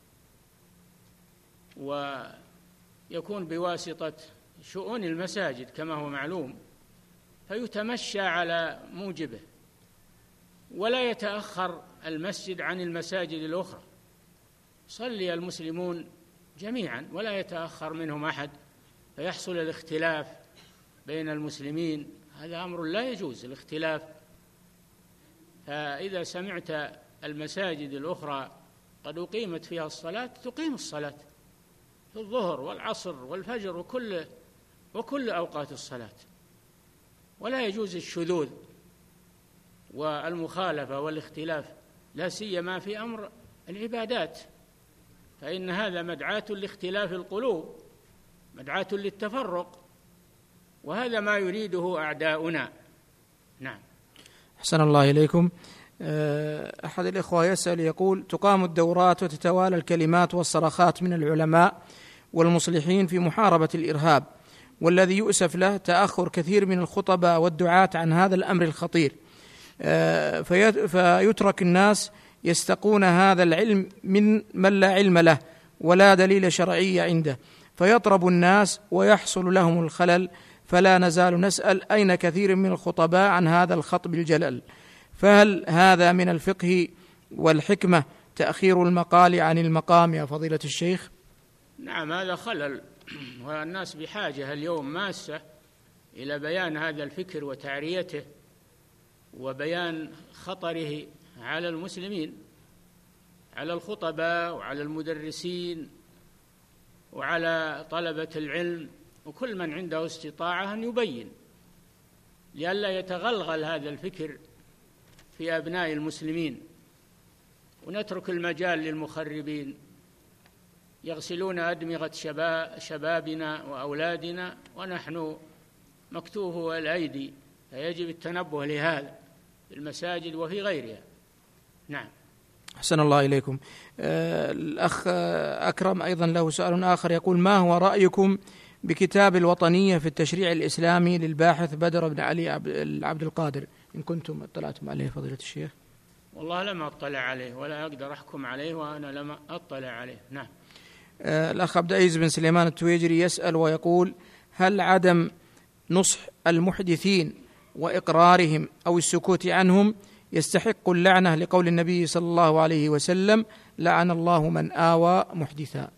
ويكون بواسطة شؤون المساجد كما هو معلوم، فيتمشى على موجبه، ولا يتأخر المسجد عن المساجد الأخرى، صلي المسلمون جميعا ولا يتأخر منهم أحد فيحصل الاختلاف بين المسلمين. هذا أمر لا يجوز الاختلاف. فإذا سمعت المساجد الأخرى قد أقيمت فيها الصلاة تقيم الصلاة في الظهر والعصر والفجر وكل أوقات الصلاة، ولا يجوز الشذوذ والمخالفة والاختلاف، لا سيما في أمر العبادات، فإن هذا مدعاة لاختلاف القلوب، مدعاة للتفرق، وهذا ما يريده أعداؤنا. نعم. أحسن الله إليكم. أحد الإخوة يسأل يقول: تقام الدورات وتتوالى الكلمات والصرخات من العلماء والمصلحين في محاربة الإرهاب، والذي يؤسف له تأخر كثير من الخطباء والدعاة عن هذا الأمر الخطير، فيترك الناس يستقون هذا العلم من لا علم له ولا دليل شرعي عنده، فيطرب الناس ويحصل لهم الخلل. فلا نزال نسأل: أين كثير من الخطباء عن هذا الخطب الجلل؟ فهل هذا من الفقه والحكمة تأخير المقال عن المقام يا فضيلة الشيخ؟ نعم، هذا خلل، والناس بحاجة اليوم ماسة إلى بيان هذا الفكر وتعريته وبيان خطره على المسلمين، على الخطباء وعلى المدرسين وعلى طلبة العلم وكل من عنده استطاعة أن يبين، لئلا يتغلغل هذا الفكر في أبناء المسلمين، ونترك المجال للمخربين يغسلون أدمغة شبابنا وأولادنا ونحن مكتوف الأيدي، فيجب التنبه لهذا في المساجد وفي غيرها. نعم. أحسن الله إليكم. الأخ أكرم أيضا له سؤال آخر يقول: ما هو رأيكم بكتاب الوطنية في التشريع الإسلامي للباحث بدر بن علي عبد القادر، إن كنتم اطلعتم عليه فضيلة الشيخ؟ والله لم أطلع عليه ولا أقدر أحكم عليه وأنا لم أطلع عليه. نعم. الأخ عبد العزيز بن سليمان التويجري يسأل ويقول: هل عدم نصح المحدثين وإقرارهم أو السكوت عنهم يستحق اللعنة لقول النبي صلى الله عليه وسلم: لعن الله من آوى محدثا؟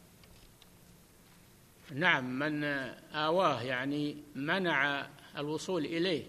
نعم، من آواه يعني منع الوصول إليه،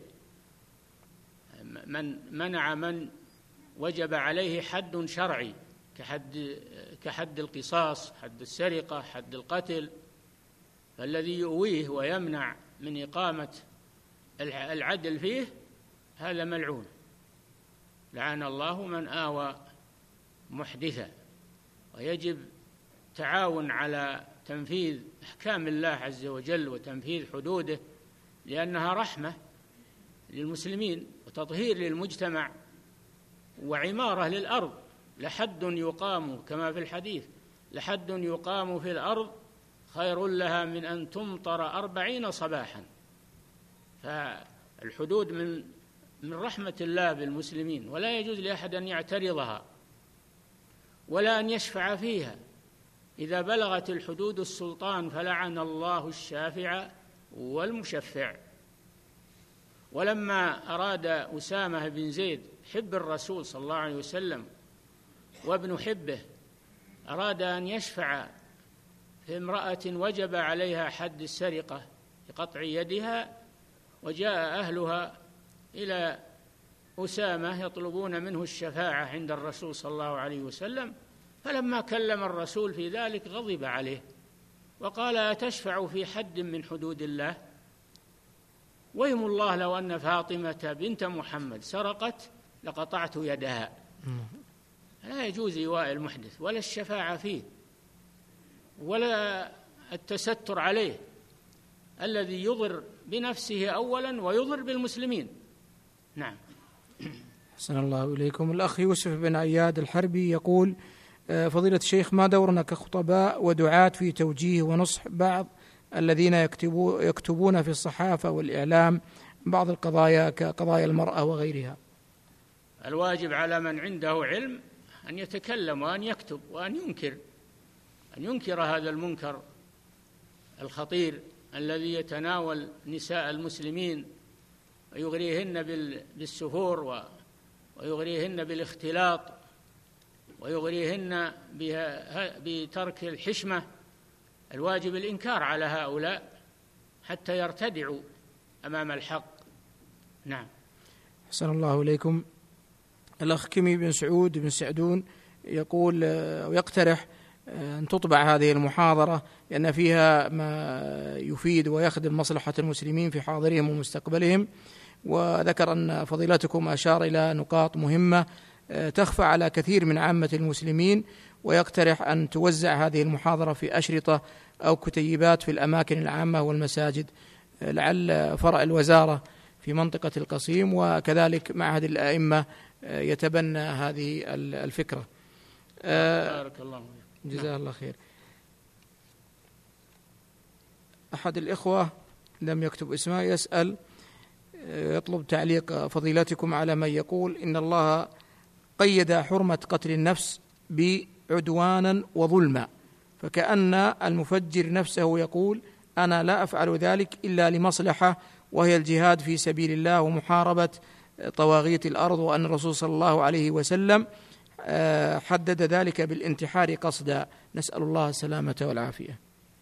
من منع من وجب عليه حد شرعي كحد القصاص، حد السرقة، حد القتل، فالذي يؤويه ويمنع من إقامة العدل فيه هذا ملعون. لعن الله من آوى محدثا. ويجب تعاون على تنفيذ أحكام الله عز وجل وتنفيذ حدوده، لأنها رحمة للمسلمين وتطهير للمجتمع وعمارة للأرض. لحد يقام كما في الحديث: لحد يقام في الأرض خير لها من أن تمطر 40 صباحا. فالحدود من رحمة الله بالمسلمين، ولا يجوز لأحد أن يعترضها ولا أن يشفع فيها. إذا بلغت الحدود السلطان فلعن الله الشافع والمشفع. ولما أراد أسامة بن زيد حب الرسول صلى الله عليه وسلم وابن حبه، أراد أن يشفع في امرأة وجب عليها حد السرقة بقطع يدها، وجاء أهلها إلى أسامة يطلبون منه الشفاعة عند الرسول صلى الله عليه وسلم، فلما كلم الرسول في ذلك غضب عليه وقال: أتشفع في حد من حدود الله؟ ويم الله لو أن فاطمة بنت محمد سرقت لقطعت يدها. لا يجوز إيواء المحدث ولا الشفاعة فيه ولا التستر عليه، الذي يضر بنفسه أولا ويضر بالمسلمين. نعم. أحسن الله إليكم. الأخ يوسف بن عياد الحربي يقول: فضيلة الشيخ، ما دورنا كخطباء ودعاة في توجيه ونصح بعض الذين يكتبون في الصحافة والإعلام بعض القضايا كقضايا المرأة وغيرها؟ الواجب على من عنده علم أن يتكلم وأن يكتب وأن ينكر هذا المنكر الخطير الذي يتناول نساء المسلمين ويغريهن بالسفور ويغريهن بالاختلاط ويغريهن بترك الحشمة. الواجب الإنكار على هؤلاء حتى يرتدعوا أمام الحق. نعم. أحسن الله إليكم. الأخ كيمي بن سعود بن سعدون يقول ويقترح أن تطبع هذه المحاضرة لأن فيها ما يفيد ويخدم مصلحة المسلمين في حاضرهم ومستقبلهم، وذكر أن فضيلتكم أشار إلى نقاط مهمة تخفى على كثير من عامة المسلمين، ويقترح أن توزع هذه المحاضرة في أشرطة أو كتيبات في الأماكن العامة والمساجد، لعل فرع الوزارة في منطقة القصيم وكذلك معهد الأئمة يتبنى هذه الفكرة. بارك الله جزاه الله خير. أحد الإخوة لم يكتب اسمه يسأل يطلب تعليق فضيلتكم على من يقول إن الله قيد حرمة قتل النفس بعدوانا وظلما، فكأن المفجر نفسه يقول أنا لا أفعل ذلك إلا لمصلحة وهي الجهاد في سبيل الله ومحاربة طواغيت الأرض، وأن الرسول صلى الله عليه وسلم حدد ذلك بالانتحار قصدا، نسأل الله السلامة والعافية.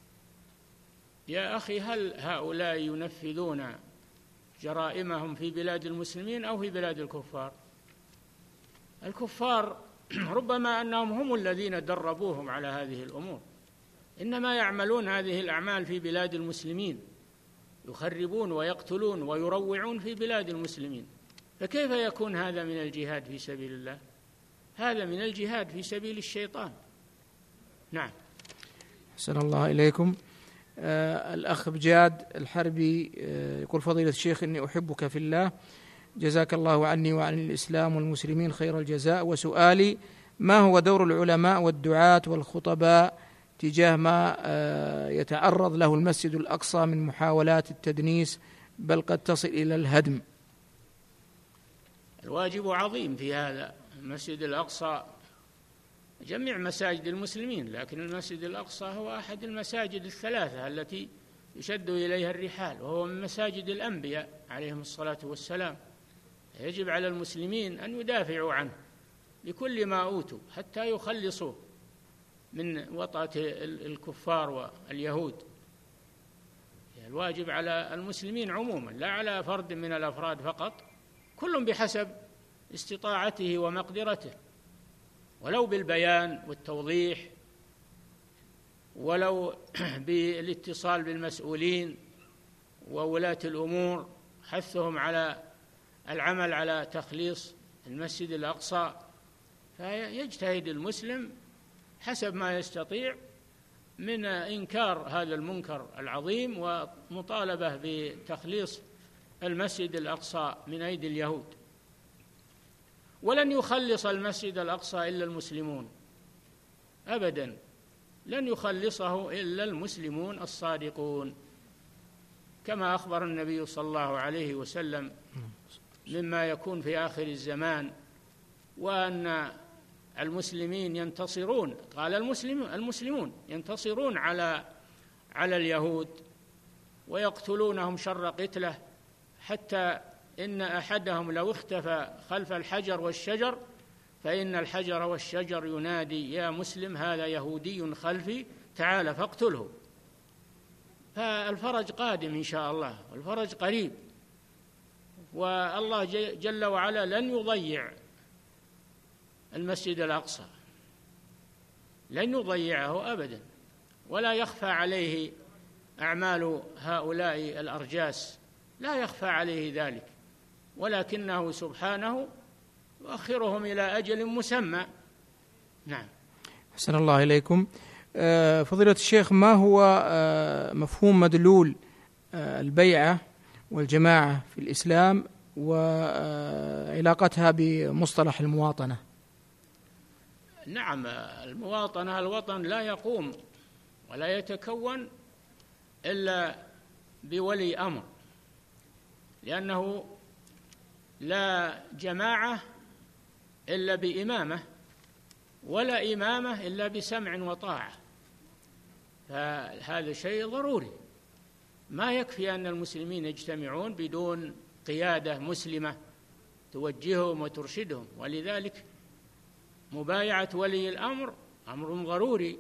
يا أخي، هل هؤلاء ينفذون جرائمهم في بلاد المسلمين أو في بلاد الكفار؟ الكفار ربما أنهم هم الذين دربوهم على هذه الأمور، إنما يعملون هذه الأعمال في بلاد المسلمين، يخربون ويقتلون ويروعون في بلاد المسلمين، فكيف يكون هذا من الجهاد في سبيل الله؟ هذا من الجهاد في سبيل الشيطان. نعم. أحسن الله إليكم. الأخ بجاد الحربي يقول: فضيلة الشيخ، إني أحبك في الله، جزاك الله عني وعن الإسلام والمسلمين خير الجزاء، وسؤالي: ما هو دور العلماء والدعاة والخطباء تجاه ما يتعرض له المسجد الأقصى من محاولات التدنيس بل قد تصل إلى الهدم؟ الواجب عظيم في هذا. المسجد الأقصى جميع مساجد المسلمين، لكن المسجد الأقصى هو أحد المساجد الثلاثة التي يشد إليها الرحال، وهو من مساجد الأنبياء عليهم الصلاة والسلام. يجب على المسلمين أن يدافعوا عنه بكل ما أوتوا حتى يخلصوا من وطأة الكفار واليهود. الواجب على المسلمين عموما، لا على فرد من الأفراد فقط، كل بحسب استطاعته ومقدرته، ولو بالبيان والتوضيح، ولو بالاتصال بالمسؤولين وولاة الأمور، حثهم على العمل على تخليص المسجد الأقصى. فيجتهد المسلم حسب ما يستطيع من إنكار هذا المنكر العظيم ومطالبة بتخليص المسجد الأقصى من أيدي اليهود. ولن يخلص المسجد الأقصى إلا المسلمون أبدا، لن يخلصه إلا المسلمون الصادقون، كما أخبر النبي صلى الله عليه وسلم مما يكون في آخر الزمان، وأن المسلمين ينتصرون، قال المسلمون ينتصرون على اليهود ويقتلونهم شر قتله، حتى إن أحدهم لو اختفى خلف الحجر والشجر فإن الحجر والشجر ينادي يا مسلم هذا يهودي خلفي تعال فاقتله. فالفرج قادم إن شاء الله، والفرج قريب، والله جل وعلا لن يضيع المسجد الأقصى، لن يضيعه أبدا، ولا يخفى عليه أعمال هؤلاء الأرجاس، لا يخفى عليه ذلك، ولكنه سبحانه يؤخرهم إلى أجل مسمى. نعم. أحسن الله إليكم. فضيلة الشيخ، ما هو مفهوم مدلول البيعة والجماعة في الإسلام وعلاقتها بمصطلح المواطنة. نعم، المواطنة، الوطن لا يقوم ولا يتكون إلا بولي أمر، لأنه لا جماعة إلا بإمامة، ولا إمامة إلا بسمع وطاعة. فهذا شيء ضروري. ما يكفي أن المسلمين يجتمعون بدون قيادة مسلمة توجههم وترشدهم، ولذلك مبايعة ولي الأمر أمر ضروري.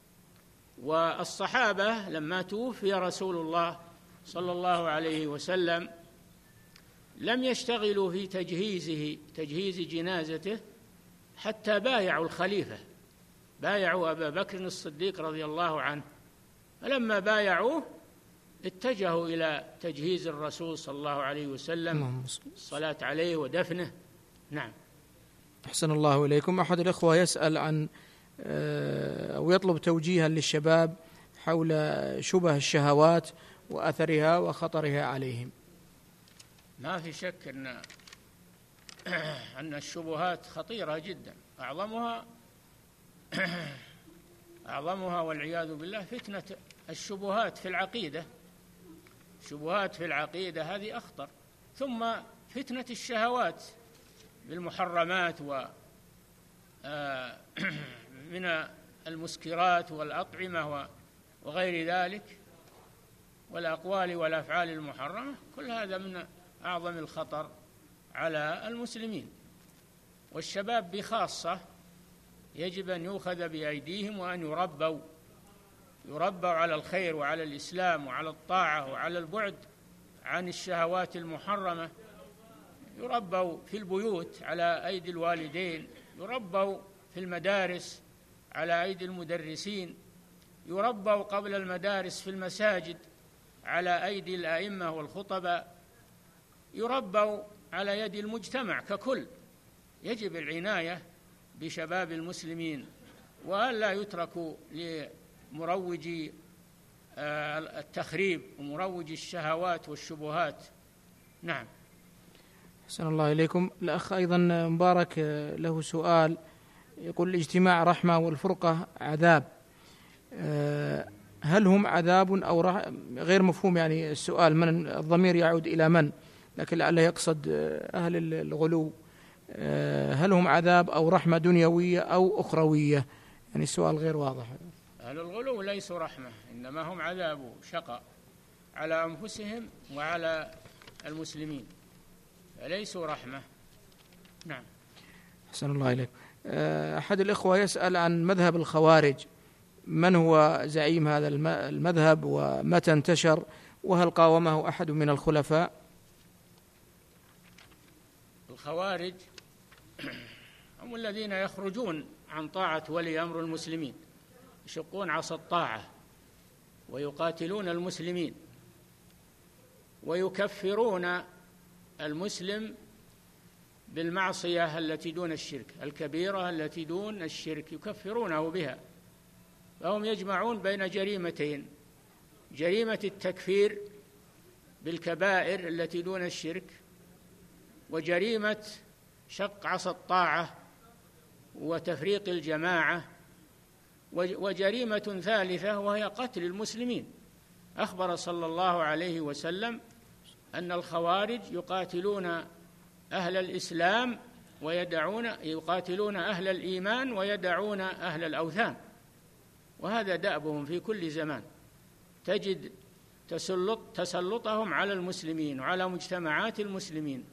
والصحابة لما توفي رسول الله صلى الله عليه وسلم لم يشتغلوا في تجهيز جنازته حتى بايعوا الخليفة، بايعوا أبا بكر الصديق رضي الله عنه، فلما بايعوه اتجهوا إلى تجهيز الرسول صلى الله عليه وسلم، الصلاة عليه ودفنه. نعم. أحسن الله إليكم. أحد الإخوة يسأل عن أو يطلب توجيها للشباب حول شبه الشهوات وأثرها وخطرها عليهم. ما في شك أن الشبهات خطيرة جدا، أعظمها والعياذ بالله فتنة الشبهات في العقيدة. الشبهات في العقيدة هذه أخطر، ثم فتنة الشهوات بالمحرمات من المسكرات والأطعمة وغير ذلك والأقوال والأفعال المحرمة، كل هذا من أعظم الخطر على المسلمين. والشباب بخاصة يجب أن يؤخذ بأيديهم وأن يربوا على الخير وعلى الإسلام وعلى الطاعة وعلى البعد عن الشهوات المحرمة، يربوا في البيوت على أيدي الوالدين، يربوا في المدارس على أيدي المدرسين، يربوا قبل المدارس في المساجد على أيدي الأئمة والخطباء، يربوا على يد المجتمع ككل. يجب العناية بشباب المسلمين وألا يتركوا لمروجي التخريب ومروجي الشهوات والشبهات. نعم. أحسن الله إليكم. الأخ أيضا مبارك له سؤال، يقول الاجتماع رحمة والفرقة عذاب، هل هم عذاب أو غير مفهوم يعني السؤال، من الضمير يعود إلى من، لكن لعله يقصد أهل الغلو، هل هم عذاب أو رحمة دنيوية أو أخروية؟ يعني السؤال غير واضح. أهل الغلو ليسوا رحمة، إنما هم عذاب شقاء على أنفسهم وعلى المسلمين، فليسوا رحمة. نعم. أحسن الله إليك. أحد الإخوة يسأل عن مذهب الخوارج، من هو زعيم هذا المذهب ومتى انتشر، وهل قاومه أحد من الخلفاء؟ الخوارج هم الذين يخرجون عن طاعة ولي أمر المسلمين، يشقون عصا الطاعة ويقاتلون المسلمين ويكفرون المسلم بالمعصية التي دون الشرك، الكبيرة التي دون الشرك يكفرونه بها. فهم يجمعون بين جريمتين: جريمة التكفير بالكبائر التي دون الشرك، وجريمة شق عصا الطاعة وتفريق الجماعة، وجريمة ثالثة وهي قتل المسلمين. أخبر صلى الله عليه وسلم أن الخوارج يقاتلون أهل الإسلام يقاتلون أهل الإيمان ويدعون أهل الأوثان، وهذا دأبهم في كل زمان. تجد تسلطهم على المسلمين وعلى مجتمعات المسلمين.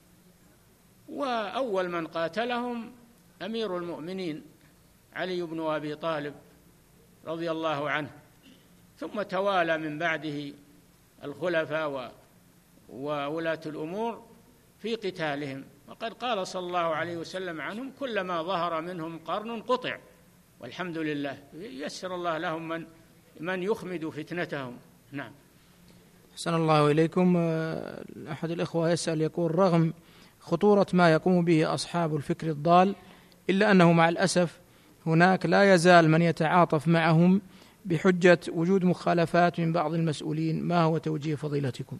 وأول من قاتلهم أمير المؤمنين علي بن أبي طالب رضي الله عنه، ثم توالى من بعده الخلفاء وولاة الأمور في قتالهم. وقد قال صلى الله عليه وسلم عنهم: كلما ظهر منهم قرن قطع، والحمد لله. يسر الله لهم من يخمد فتنتهم. نعم. أحسن الله إليكم. أحد الإخوة يسأل يقول: رغم خطورة ما يقوم به أصحاب الفكر الضال، إلا أنه مع الأسف هناك لا يزال من يتعاطف معهم بحجة وجود مخالفات من بعض المسؤولين، ما هو توجيه فضيلتكم؟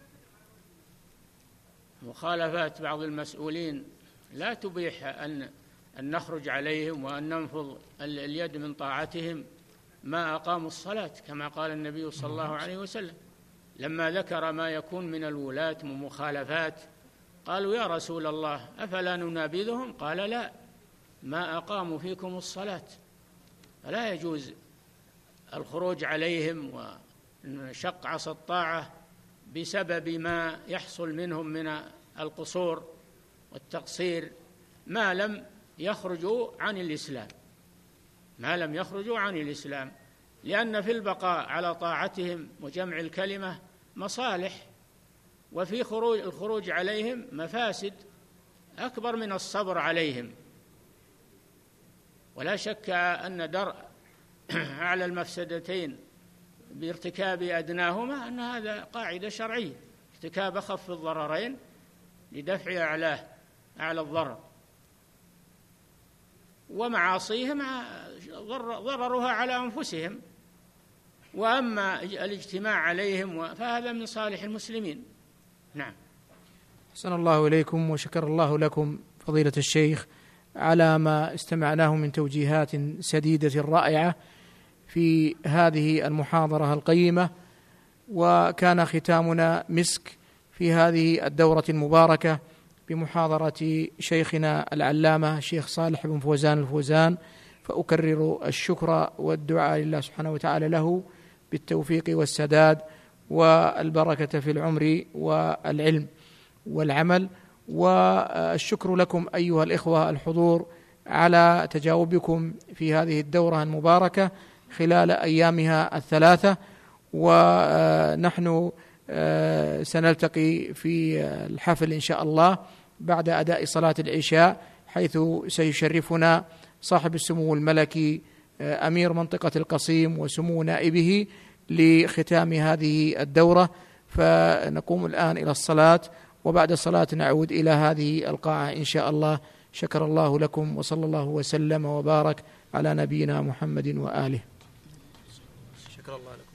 مخالفات بعض المسؤولين لا تبيح أن نخرج عليهم وأن ننفض اليد من طاعتهم ما أقاموا الصلاة، كما قال النبي صلى الله عليه وسلم لما ذكر ما يكون من الولاة من مخالفات. قالوا يا رسول الله أفلا ننابذهم؟ قال لا، ما أقاموا فيكم الصلاة. فلا يجوز الخروج عليهم وشق عصا الطاعة بسبب ما يحصل منهم من القصور والتقصير ما لم يخرجوا عن الإسلام، لأن في البقاء على طاعتهم وجمع الكلمة مصالح، وفي الخروج عليهم مفاسد أكبر من الصبر عليهم. ولا شك أن درء أعلى المفسدتين بارتكاب أدناهما أن هذا قاعدة شرعية، ارتكاب أخف الضررين لدفع أعلى الضرر، ومعاصيهم ضررها على أنفسهم. وأما الاجتماع عليهم فهذا من صالح المسلمين. نعم. أحسن الله إليكم وشكر الله لكم فضيلة الشيخ على ما استمعناه من توجيهات سديدة رائعة في هذه المحاضرة القيمة، وكان ختامنا مسك في هذه الدورة المباركة بمحاضرة شيخنا العلامة الشيخ صالح بن فوزان الفوزان، فأكرر الشكر والدعاء لله سبحانه وتعالى له بالتوفيق والسداد والبركة في العمر والعلم والعمل، والشكر لكم أيها الإخوة الحضور على تجاوبكم في هذه الدورة المباركة خلال أيامها الثلاثة. ونحن سنلتقي في الحفل إن شاء الله بعد أداء صلاة العشاء، حيث سيشرفنا صاحب السمو الملكي أمير منطقة القصيم وسمو نائبه لختام هذه الدورة. فنقوم الآن إلى الصلاة، وبعد الصلاة نعود إلى هذه القاعة إن شاء الله. شكر الله لكم، وصلى الله وسلم وبارك على نبينا محمد وآله. شكر الله لكم.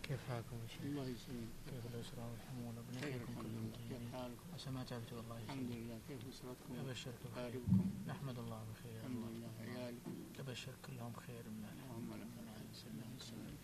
كيف حالكم يا شيخ؟ الله يسلمك. كيف الأسرة والحمولة بنيتكم كلهم كيف طيبين؟ حالكم؟ أسمعت عبد الله يسلمك. الحمد لله. كيف أسرتكم؟ أبشرك بخير. أقاربكم؟ نحمد الله بخير. الحمد لله. عيالكم؟ أبشر كلهم بخير من الله. اللهم لك الحمد. الله يسلمك.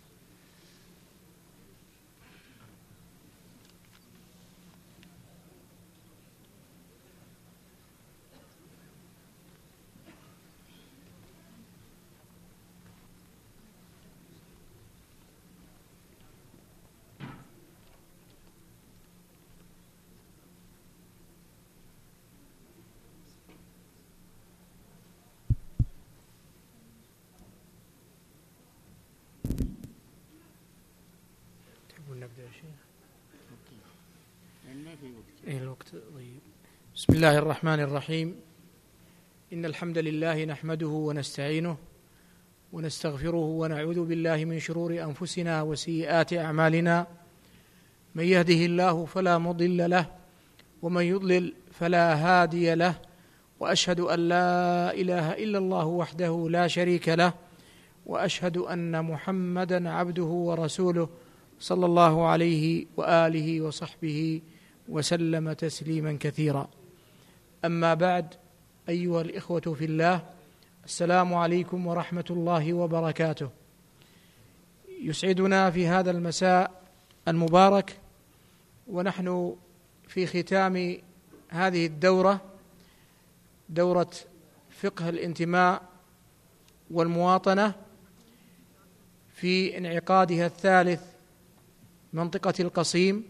تحبون نبدأ يا شيخ؟ يعني ما في وقت. إيه الوقت طيب. بسم الله الرحمن الرحيم. إن الحمد لله نحمده ونستعينه ونستغفره ونعوذ بالله من شرور أنفسنا وسيئات أعمالنا. من يهده الله فلا مضل له ومن يضلل فلا هادي له، وأشهد أن لا إله إلا الله وحده لا شريك له، وأشهد أن محمدا عبده ورسوله صلى الله عليه وآله وصحبه وسلم تسليما كثيرا. أما بعد، أيها الإخوة في الله، السلام عليكم ورحمة الله وبركاته. يسعدنا في هذا المساء المبارك ونحن في ختام هذه الدورة، دورة فقه الانتماء والمواطنة، في انعقادها الثالث منطقة القصيم،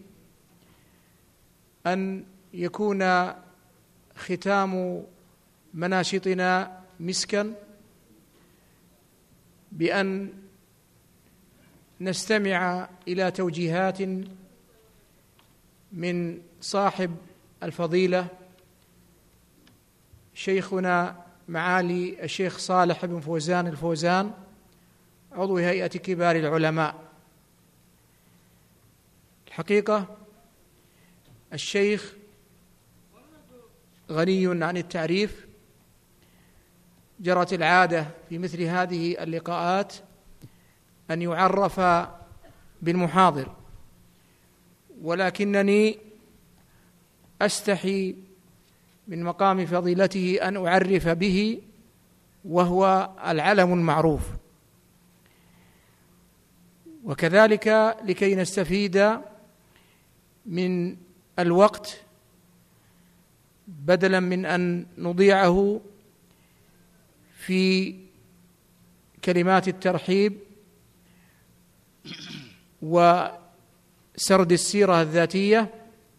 أن يكون ختام مناشطنا مسكا بأن نستمع إلى توجيهات من صاحب الفضيلة شيخنا معالي الشيخ صالح بن فوزان الفوزان، عضو هيئة كبار العلماء. الحقيقة الشيخ غني عن التعريف. جرت العادة في مثل هذه اللقاءات أن يعرف بالمحاضر، ولكنني أستحي من مقام فضيلته أن أعرف به، وهو العلم المعروف. وكذلك لكي نستفيد من الوقت بدلا من أن نضيعه في كلمات الترحيب وسرد السيرة الذاتية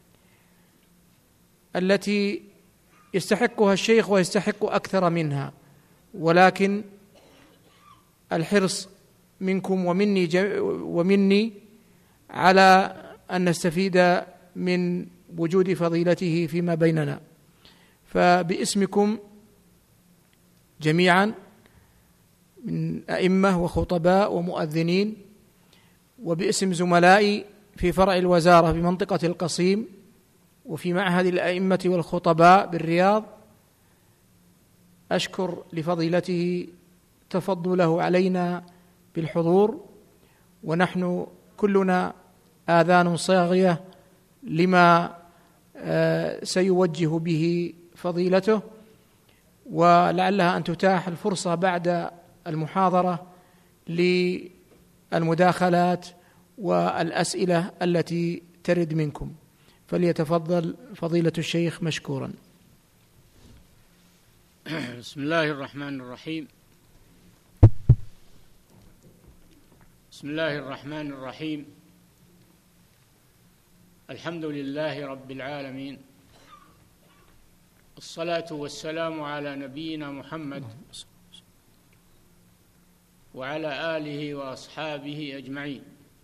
التي يستحقها الشيخ ويستحق أكثر منها، ولكن الحرص منكم ومني على أن نستفيد من وجود فضيلته فيما بيننا. فباسمكم جميعا من أئمة وخطباء ومؤذنين، وباسم زملائي في فرع الوزارة بمنطقة القصيم وفي معهد الأئمة والخطباء بالرياض، أشكر لفضيلته تفضله علينا بالحضور، ونحن كلنا آذان صاغية لما سيوجه به فضيلته، ولعلها أن تتاح الفرصة بعد المحاضرة للمداخلات والأسئلة التي ترد منكم. فليتفضل فضيلة الشيخ مشكورا. بسم الله الرحمن الرحيم. بسم الله الرحمن الرحيم. الحمد لله رب العالمين، الصلاة والسلام على نبينا محمد وعلى آله وأصحابه أجمعين.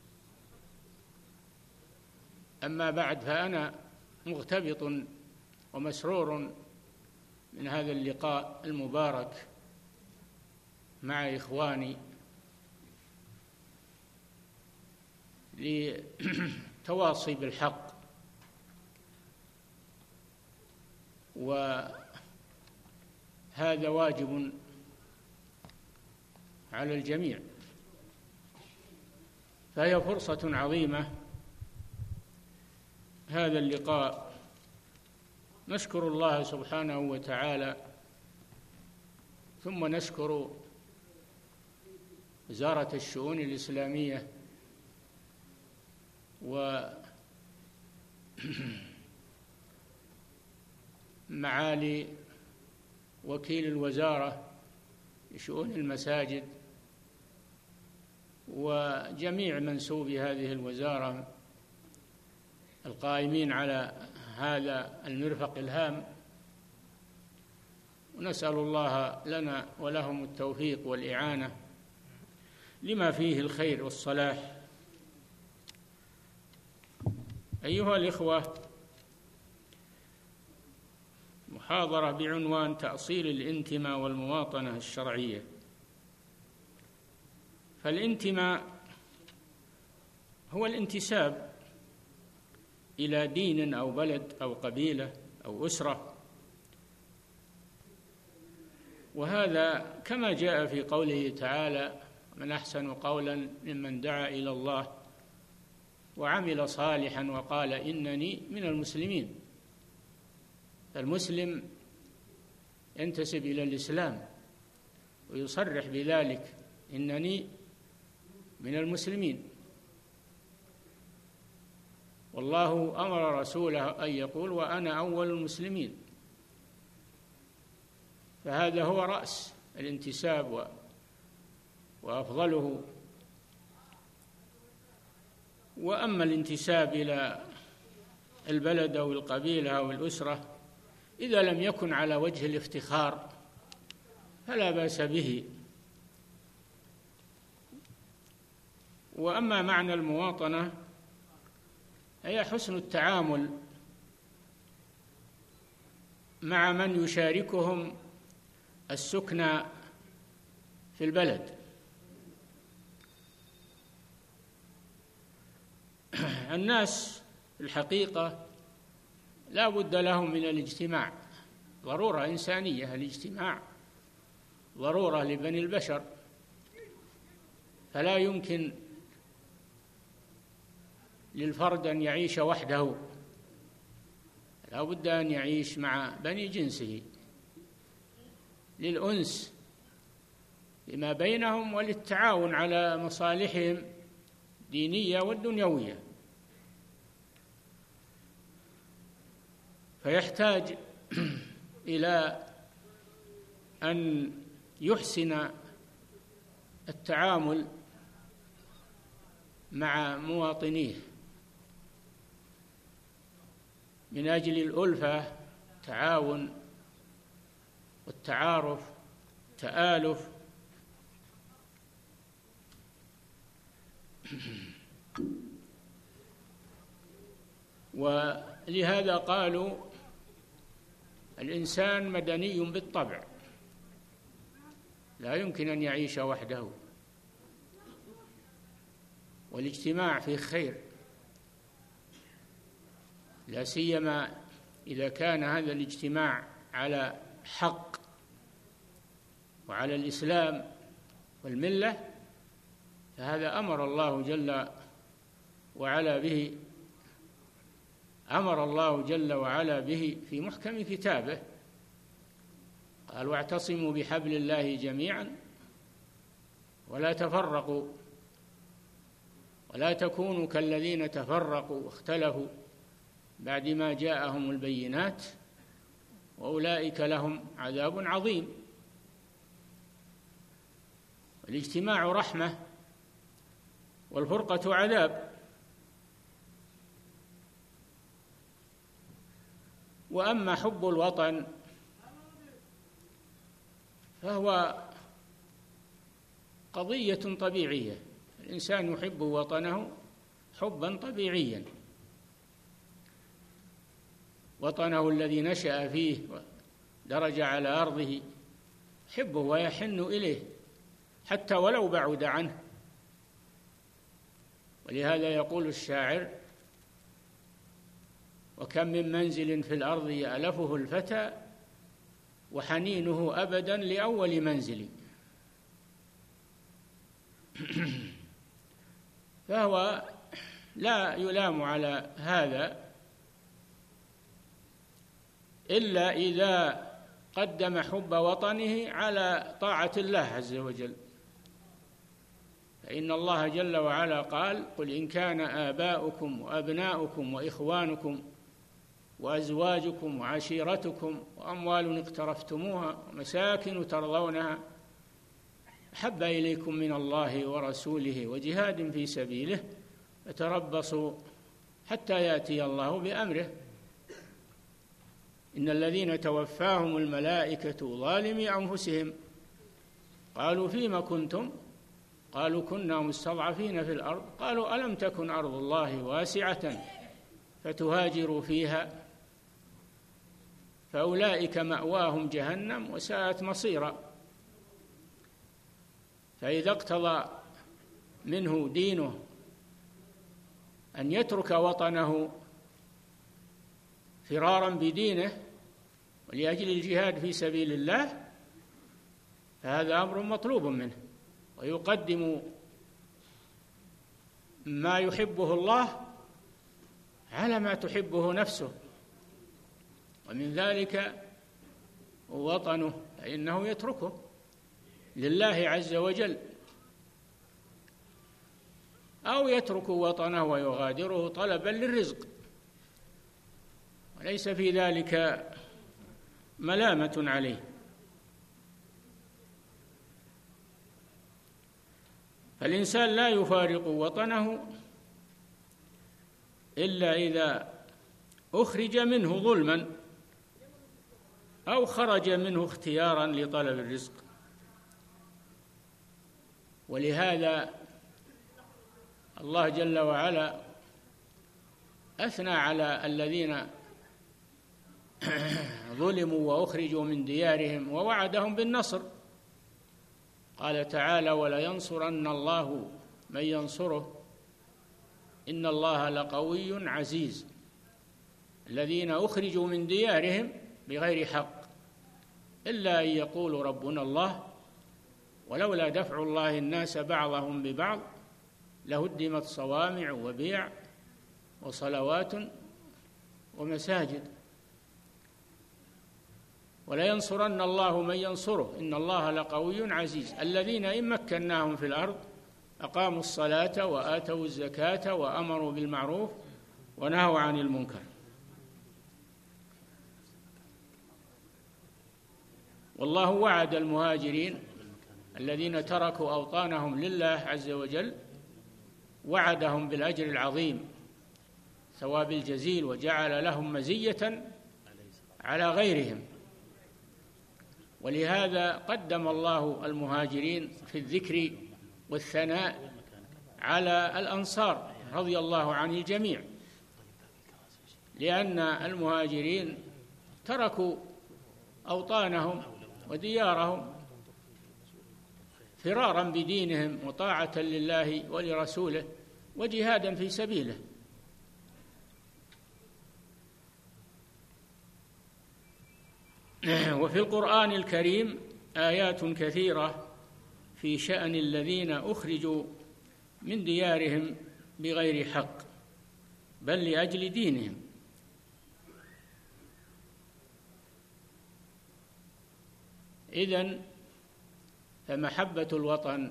أما بعد، فأنا مغتبط ومسرور من هذا اللقاء المبارك مع إخواني لتواصي بالحق، وهذا واجب على الجميع. فهي فرصة عظيمة هذا اللقاء. نشكر الله سبحانه وتعالى، ثم نشكر وزارة الشؤون الإسلامية ومعالي وكيل الوزارة لشؤون المساجد وجميع منسوبي هذه الوزارة القائمين على هذا المرفق الهام، ونسأل الله لنا ولهم التوفيق والإعانة لما فيه الخير والصلاح. أيها الإخوة، محاضرة بعنوان تأصيل الانتماء والمواطنة الشرعية. فالانتماء هو الانتساب إلى دين أو بلد أو قبيلة أو أسرة، وهذا كما جاء في قوله تعالى: من أحسن قولا ممن دعا إلى الله وعمل صالحا وقال إنني من المسلمين. فالمسلم ينتسب إلى الإسلام ويصرح بذلك: إنني من المسلمين. والله أمر رسوله أن يقول: وأنا أول المسلمين. فهذا هو رأس الانتساب وأفضله. وأما الانتساب إلى البلد أو القبيلة أو الأسرة إذا لم يكن على وجه الافتخار فلا بأس به. وأما معنى المواطنة هي حسن التعامل مع من يشاركهم السكن في البلد. الناس الحقيقة لا بد لهم من الاجتماع، ضرورة إنسانية، الاجتماع ضرورة لبني البشر، فلا يمكن للفرد أن يعيش وحده، لا بد أن يعيش مع بني جنسه للأنس فيما بينهم وللتعاون على مصالحهم الدينية والدنيوية. فيحتاج إلى أن يحسن التعامل مع مواطنيه من أجل الألفة، التعاون والتعارف، التآلف. ولهذا قالوا: الإنسان مدني بالطبع، لا يمكن أن يعيش وحده، والاجتماع فيه خير، لا سيما إذا كان هذا الاجتماع على حق وعلى الإسلام والملة، فهذا أمر الله جل وعلا به، أمر الله جل وعلا به في محكم كتابه. قال: واعتصموا بحبل الله جميعا ولا تفرقوا ولا تكونوا كالذين تفرقوا واختلفوا بعد ما جاءهم البينات وأولئك لهم عذاب عظيم. الاجتماع رحمة والفرقة عذاب. وأما حب الوطن فهو قضية طبيعية، الإنسان يحب وطنه حبا طبيعيا، وطنه الذي نشأ فيه ودرج على أرضه يحبه ويحن إليه حتى ولو بعد عنه. ولهذا يقول الشاعر: وكم من منزل في الأرض يألفه الفتى وحنينه أبدا لأول منزل. فهو لا يلام على هذا إلا إذا قدم حب وطنه على طاعة الله عز وجل، فإن الله جل وعلا قال: قل إن كان آباؤكم وأبناؤكم وإخوانكم وأزواجكم وعشيرتكم وأموال اقترفتموها ومساكن ترضونها أحب إليكم من الله ورسوله وجهاد في سبيله فتربصوا حتى يأتي الله بأمره. إن الذين توفاهم الملائكة ظالمي أنفسهم قالوا فيما كنتم؟ قالوا كنا مستضعفين في الأرض. قالوا ألم تكن أرض الله واسعة فتهاجروا فيها؟ فأولئك مأواهم جهنم وساءت مصيرا. فإذا اقتضى منه دينه أن يترك وطنه فرارا بدينه ولأجل الجهاد في سبيل الله فهذا أمر مطلوب منه، ويقدم ما يحبه الله على ما تحبه نفسه، ومن ذلك وطنه فإنه يتركه لله عز وجل، أو يترك وطنه ويغادره طلبا للرزق، وليس في ذلك ملامة عليه. فالإنسان لا يفارق وطنه إلا إذا أخرج منه ظلما أو خرج منه اختيارا لطلب الرزق. ولهذا الله جل وعلا أثنى على الذين ظلموا وأخرجوا من ديارهم ووعدهم بالنصر. قال تعالى: ولينصرن الله من ينصره إن الله لقوي عزيز. الذين أخرجوا من ديارهم بغير حق إلا أن يقولوا ربنا الله ولولا دفع الله الناس بعضهم ببعض لهدمت صوامع وبيع وصلوات ومساجد. ولينصرن الله من ينصره إن الله لقوي عزيز. الذين إن مكناهم في الأرض أقاموا الصلاة وآتوا الزكاة وأمروا بالمعروف ونهوا عن المنكر. والله وعد المهاجرين الذين تركوا أوطانهم لله عز وجل، وعدهم بالأجر العظيم ثواب الجزيل، وجعل لهم مزية على غيرهم. ولهذا قدم الله المهاجرين في الذكر والثناء على الأنصار رضي الله عن الجميع، لأن المهاجرين تركوا أوطانهم وديارهم فرارا بدينهم وطاعة لله ولرسوله وجهادا في سبيله. وفي القرآن الكريم آيات كثيرة في شأن الذين أخرجوا من ديارهم بغير حق بل لأجل دينهم. إذن فمحبة الوطن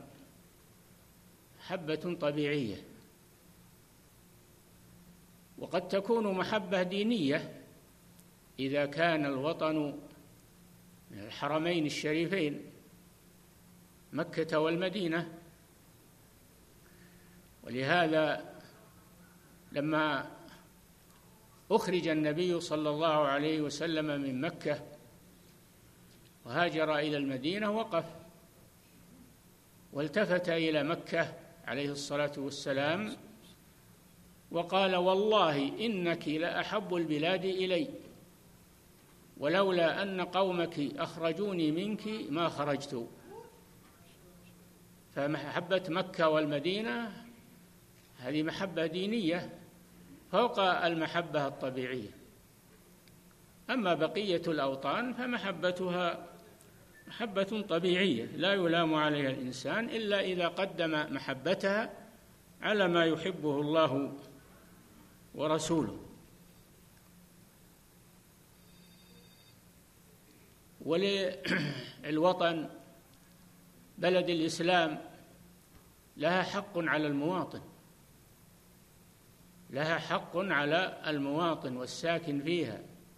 محبة طبيعية، وقد تكون محبة دينية إذا كان الوطن من الحرمين الشريفين مكة والمدينة. ولهذا لما أخرج النبي صلى الله عليه وسلم من مكة وهاجر إلى المدينة وقف والتفت إلى مكة عليه الصلاة والسلام وقال: والله إنك لأحب البلاد إلي، ولولا أن قومك أخرجوني منك ما خرجت. فمحبة مكة والمدينة هذه محبة دينية فوق المحبة الطبيعية. أما بقية الأوطان فمحبتها محبة طبيعية لا يلام عليها الإنسان إلا إذا قدم محبتها على ما يحبه الله ورسوله. وللوطن بلد الإسلام لها حق على المواطن، لها حق على المواطن والساكن فيها.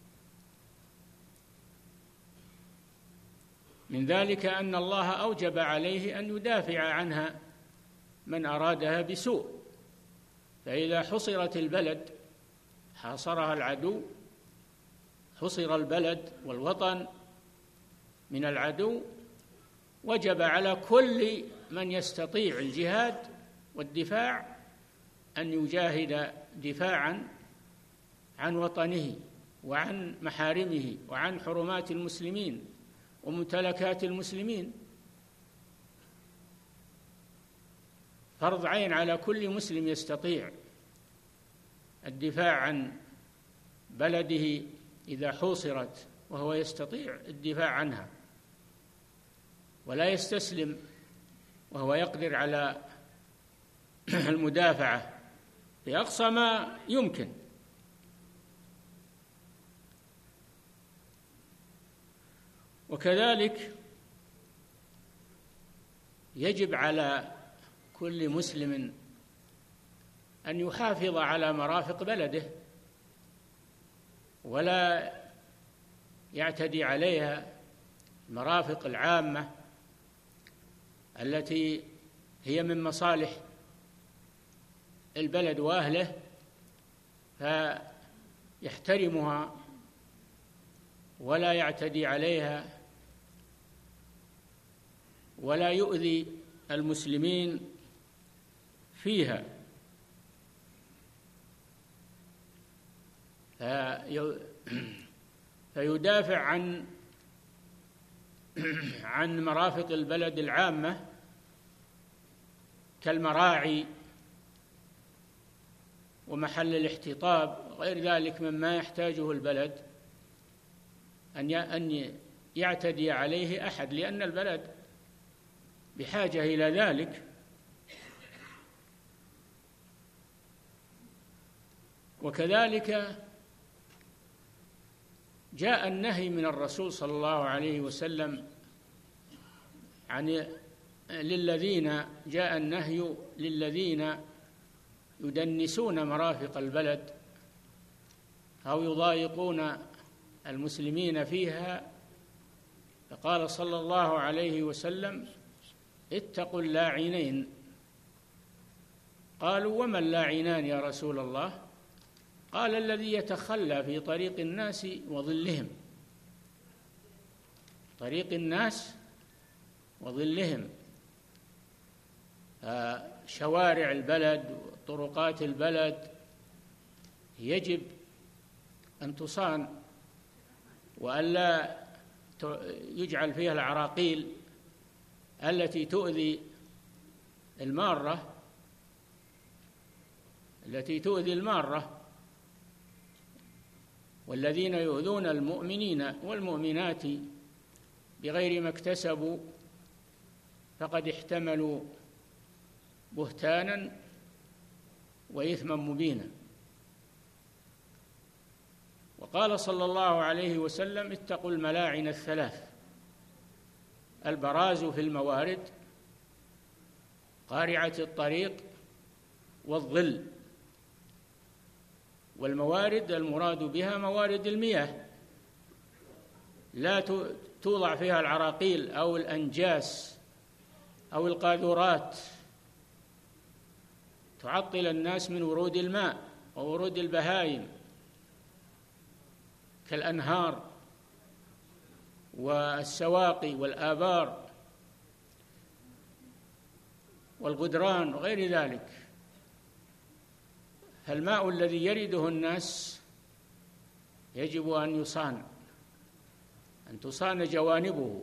من ذلك أن الله أوجب عليه أن يدافع عنها من أرادها بسوء، فإذا حصرت البلد، حاصرها العدو، حصر البلد والوطن من العدو، وجب على كل من يستطيع الجهاد والدفاع أن يجاهد دفاعا عن وطنه وعن محارمه وعن حرمات المسلمين وممتلكات المسلمين. فرض عين على كل مسلم يستطيع الدفاع عن بلده إذا حوصرت وهو يستطيع الدفاع عنها، ولا يستسلم وهو يقدر على المدافعة بأقصى ما يمكن. وكذلك يجب على كل مسلم أن يحافظ على مرافق بلده ولا يعتدي عليها، المرافق العامة التي هي من مصالح البلد وأهله، فيحترمها ولا يعتدي عليها ولا يؤذي المسلمين فيها. فيدافع عن مرافق البلد العامة كالمراعي ومحل الاحتطاب وغير ذلك مما يحتاجه البلد، أن يعتدي عليه أحد، لأن البلد بحاجة إلى ذلك. وكذلك جاء النهي من الرسول صلى الله عليه وسلم جاء النهي للذين يدنسون مرافق البلد أو يضايقون المسلمين فيها، فقال صلى الله عليه وسلم: اتقوا اللاعنين. قالوا: وما اللاعنان يا رسول الله؟ قال: الذي يتخلى في طريق الناس وظلهم، طريق الناس وظلهم. شوارع البلد وطرقات البلد يجب أن تصان وألا يجعل فيها العراقيل التي تؤذي المارة والذين يؤذون المؤمنين والمؤمنات بغير ما اكتسبوا فقد احتملوا بهتانا وإثما مبينا. وقال صلى الله عليه وسلم: اتقوا الملاعن الثلاث: البراز في الموارد، قارعة الطريق، والظل. والموارد المراد بها موارد المياه، لا توضع فيها العراقيل أو الأنجاس أو القاذورات تعطل الناس من ورود الماء وورود البهائم كالأنهار والسواقي والآبار والغدران وغير ذلك. فالماء الذي يرده الناس يجب أن تصان جوانبه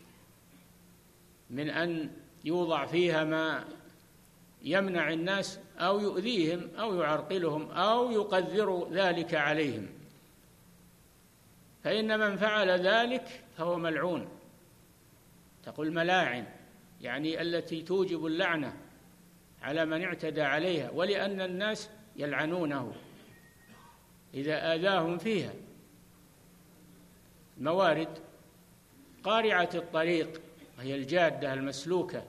من أن يوضع فيها ما يمنع الناس أو يؤذيهم أو يعرقلهم أو يقدر ذلك عليهم، فإن من فعل ذلك فهو ملعون. تقول ملاعن يعني التي توجب اللعنة على من اعتدى عليها، ولأن الناس يلعنونه إذا آذاهم فيها. موارد قارعة الطريق، وهي الجادة المسلوكة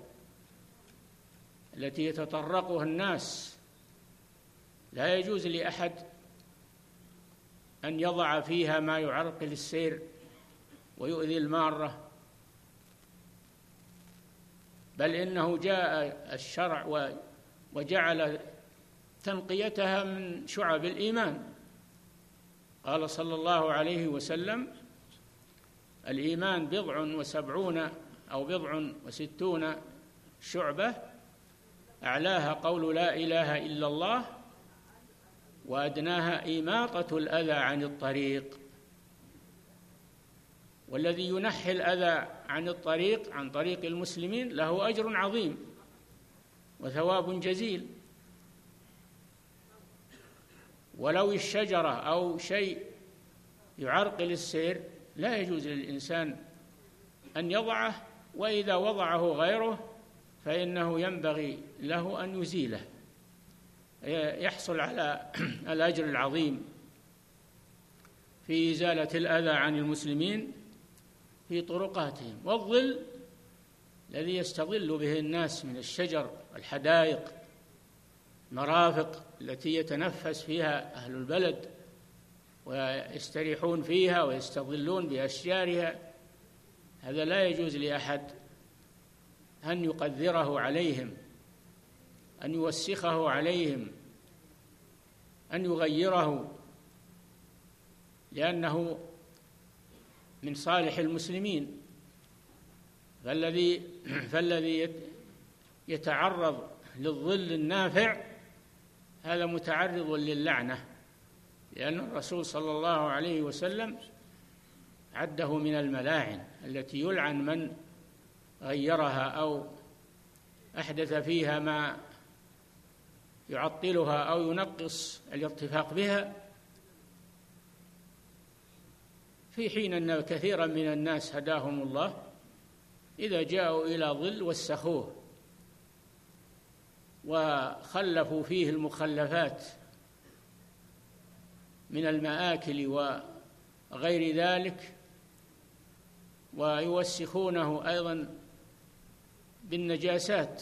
التي يتطرقها الناس، لا يجوز لأحد أن يضع فيها ما يعرقل السير ويؤذي المارة، بل إنه جاء الشرع وجعل تنقيتها من شعب الإيمان. قال صلى الله عليه وسلم: الإيمان 70 أو 60 شعبة، أعلاها قول لا إله إلا الله، وأدناها إماطة الأذى عن الطريق. والذي ينحي الأذى عن الطريق، عن طريق المسلمين، له أجر عظيم وثواب جزيل. ولو الشجرة أو شيء يعرقل السير لا يجوز للإنسان أن يضعه، وإذا وضعه غيره فإنه ينبغي له أن يزيله، يحصل على الأجر العظيم في إزالة الأذى عن المسلمين في طرقاتهم. والظل الذي يستظل به الناس من الشجر والحدائق، مرافق التي يتنفس فيها أهل البلد ويستريحون فيها ويستظلون بأشجارها، هذا لا يجوز لأحد أن يقذره عليهم، أن يوسخه عليهم، أن يغيره، لأنه من صالح المسلمين. فالذي يتعرض للظل النافع هذا متعرض للعنة، لأن الرسول صلى الله عليه وسلم عده من الملاعن التي يلعن من غيرها أو أحدث فيها ما يعطلها أو ينقص الارتفاق بها، في حين أن كثيرا من الناس هداهم الله إذا جاءوا إلى ظل وسخوه وخلفوا فيه المخلفات من المآكل وغير ذلك، ويوسخونه أيضا بالنجاسات،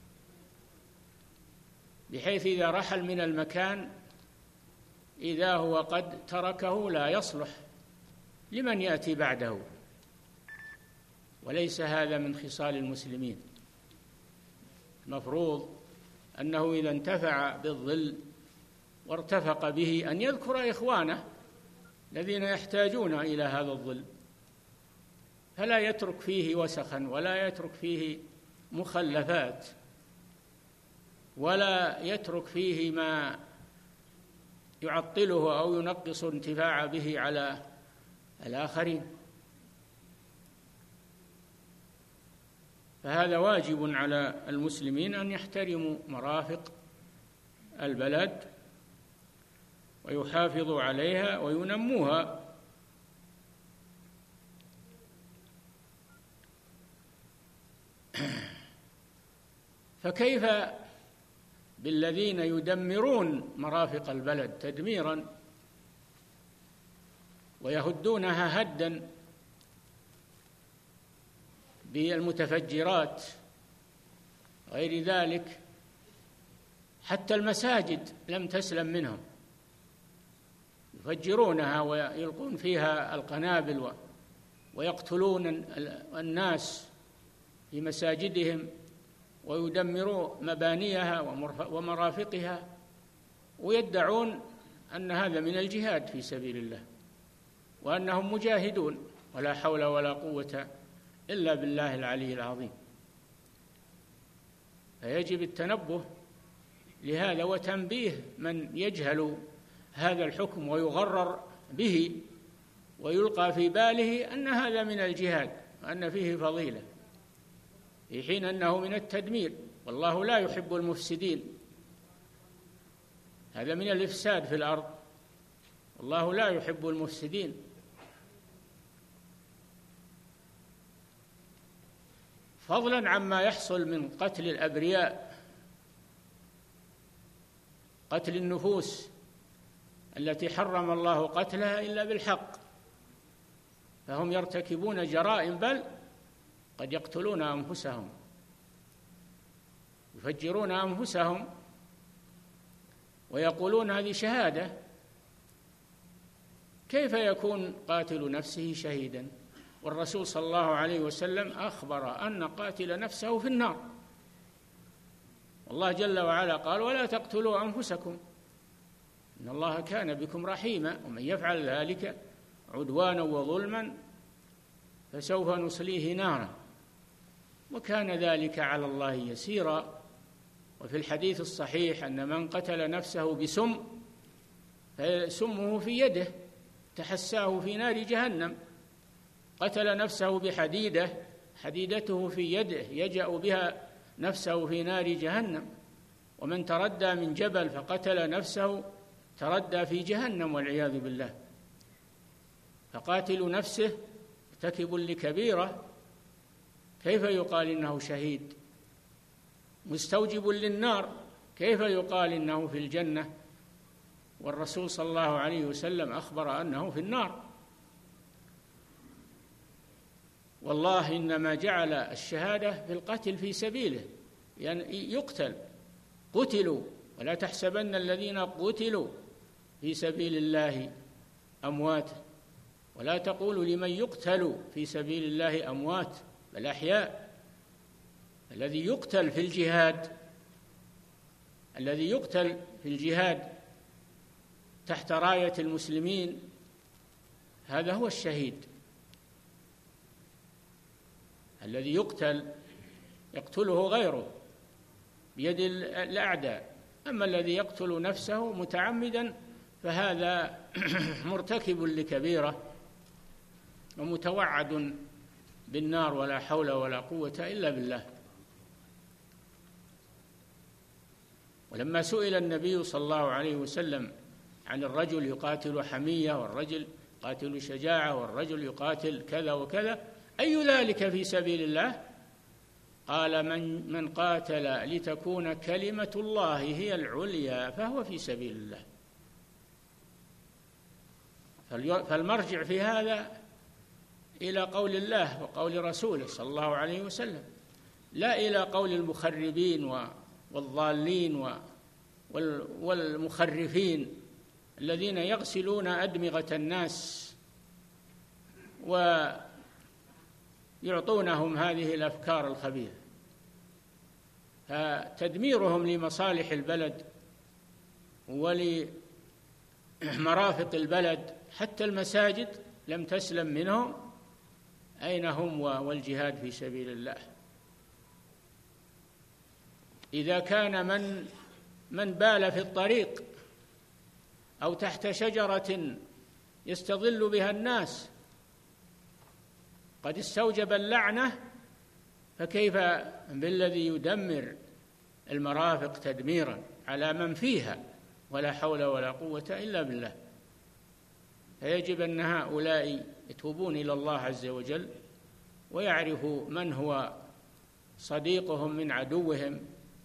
بحيث إذا رحل من المكان إذا هو قد تركه لا يصلح لمن يأتي بعده، وليس هذا من خصال المسلمين. المفروض أنه إذا انتفع بالظل وارتفق به أن يذكر إخوانه الذين يحتاجون إلى هذا الظل، فلا يترك فيه وسخا ولا يترك فيه مخلفات ولا يترك فيه ما يعطله أو ينقص انتفاع به على الآخرين. فهذا واجب على المسلمين أن يحترموا مرافق البلد ويحافظوا عليها وينموها. فكيف بالذين يدمرون مرافق البلد تدميرا ويهدونها هدا بالمتفجرات غير ذلك؟ حتى المساجد لم تسلم منهم، يفجرونها ويلقون فيها القنابل ويقتلون الناس في مساجدهم ويدمرون مبانيها ومرافقها، ويدعون أن هذا من الجهاد في سبيل الله وأنهم مجاهدون، ولا حول ولا قوة إلا بالله العلي العظيم. فيجب التنبه لهذا وتنبيه من يجهل هذا الحكم ويغرر به ويلقى في باله أن هذا من الجهاد وأن فيه فضيلة، في حين أنه من التدمير، والله لا يحب المفسدين. هذا من الإفساد في الأرض، والله لا يحب المفسدين. فضلا عما يحصل من قتل الأبرياء قتل النفوس التي حرم الله قتلها إلا بالحق، فهم يرتكبون جرائم، بل قد يقتلون أنفسهم، يفجرون أنفسهم ويقولون هذه شهادة. كيف يكون قاتل نفسه شهيدا؟ والرسول صلى الله عليه وسلم أخبر أن قاتل نفسه في النار، والله جل وعلا قال: ولا تقتلوا أنفسكم إن الله كان بكم رحيما ومن يفعل ذلك عدوانا وظلما فسوف نصليه نارا وكان ذلك على الله يسيرا. وفي الحديث الصحيح أن من قتل نفسه بسم فسمه في يده تحساه في نار جهنم، قتل نفسه بحديدة حديدته في يده يجأ بها نفسه في نار جهنم، ومن تردى من جبل فقتل نفسه تردى في جهنم والعياذ بالله. فقاتل نفسه مرتكب لكبيرة كيف يقال إنه شهيد؟ مستوجب للنار كيف يقال إنه في الجنة؟ والرسول صلى الله عليه وسلم أخبر أنه في النار. والله إنما جعل الشهادة في القتل في سبيله، يعني يقتل، قتلوا، ولا تحسبن الذين قتلوا في سبيل الله أموات، ولا تقولوا لمن يقتل في سبيل الله أموات بل أحياء. الذي يقتل في الجهاد، الذي يقتل في الجهاد تحت راية المسلمين هذا هو الشهيد. الذي يقتله غيره بيد الأعداء، أما الذي يقتل نفسه متعمدا فهذا مرتكب لكبيرة ومتوعد بالنار ولا حول ولا قوة إلا بالله. ولما سئل النبي صلى الله عليه وسلم عن الرجل يقاتل حمية والرجل يقاتل شجاعة والرجل يقاتل كذا وكذا أي ذلك في سبيل الله؟ قال: من قاتل لتكون كلمة الله هي العليا فهو في سبيل الله. فالمرجع في هذا إلى قول الله وقول رسوله صلى الله عليه وسلم، لا إلى قول المخربين والضالين والمخرفين الذين يغسلون أدمغة الناس ويعطونهم هذه الأفكار الخبيثة. فتدميرهم لمصالح البلد ولمرافق البلد حتى المساجد لم تسلم منهم، أين هم والجهاد في سبيل الله؟ إذا كان من بال في الطريق أو تحت شجرة يستظل بها الناس قد استوجب اللعنة، فكيف بالذي يدمر المرافق تدميرا على من فيها؟ ولا حول ولا قوة إلا بالله. فيجب أن هؤلاء يتوبون إلى الله عز وجل ويعرفوا من هو صديقهم من عدوهم،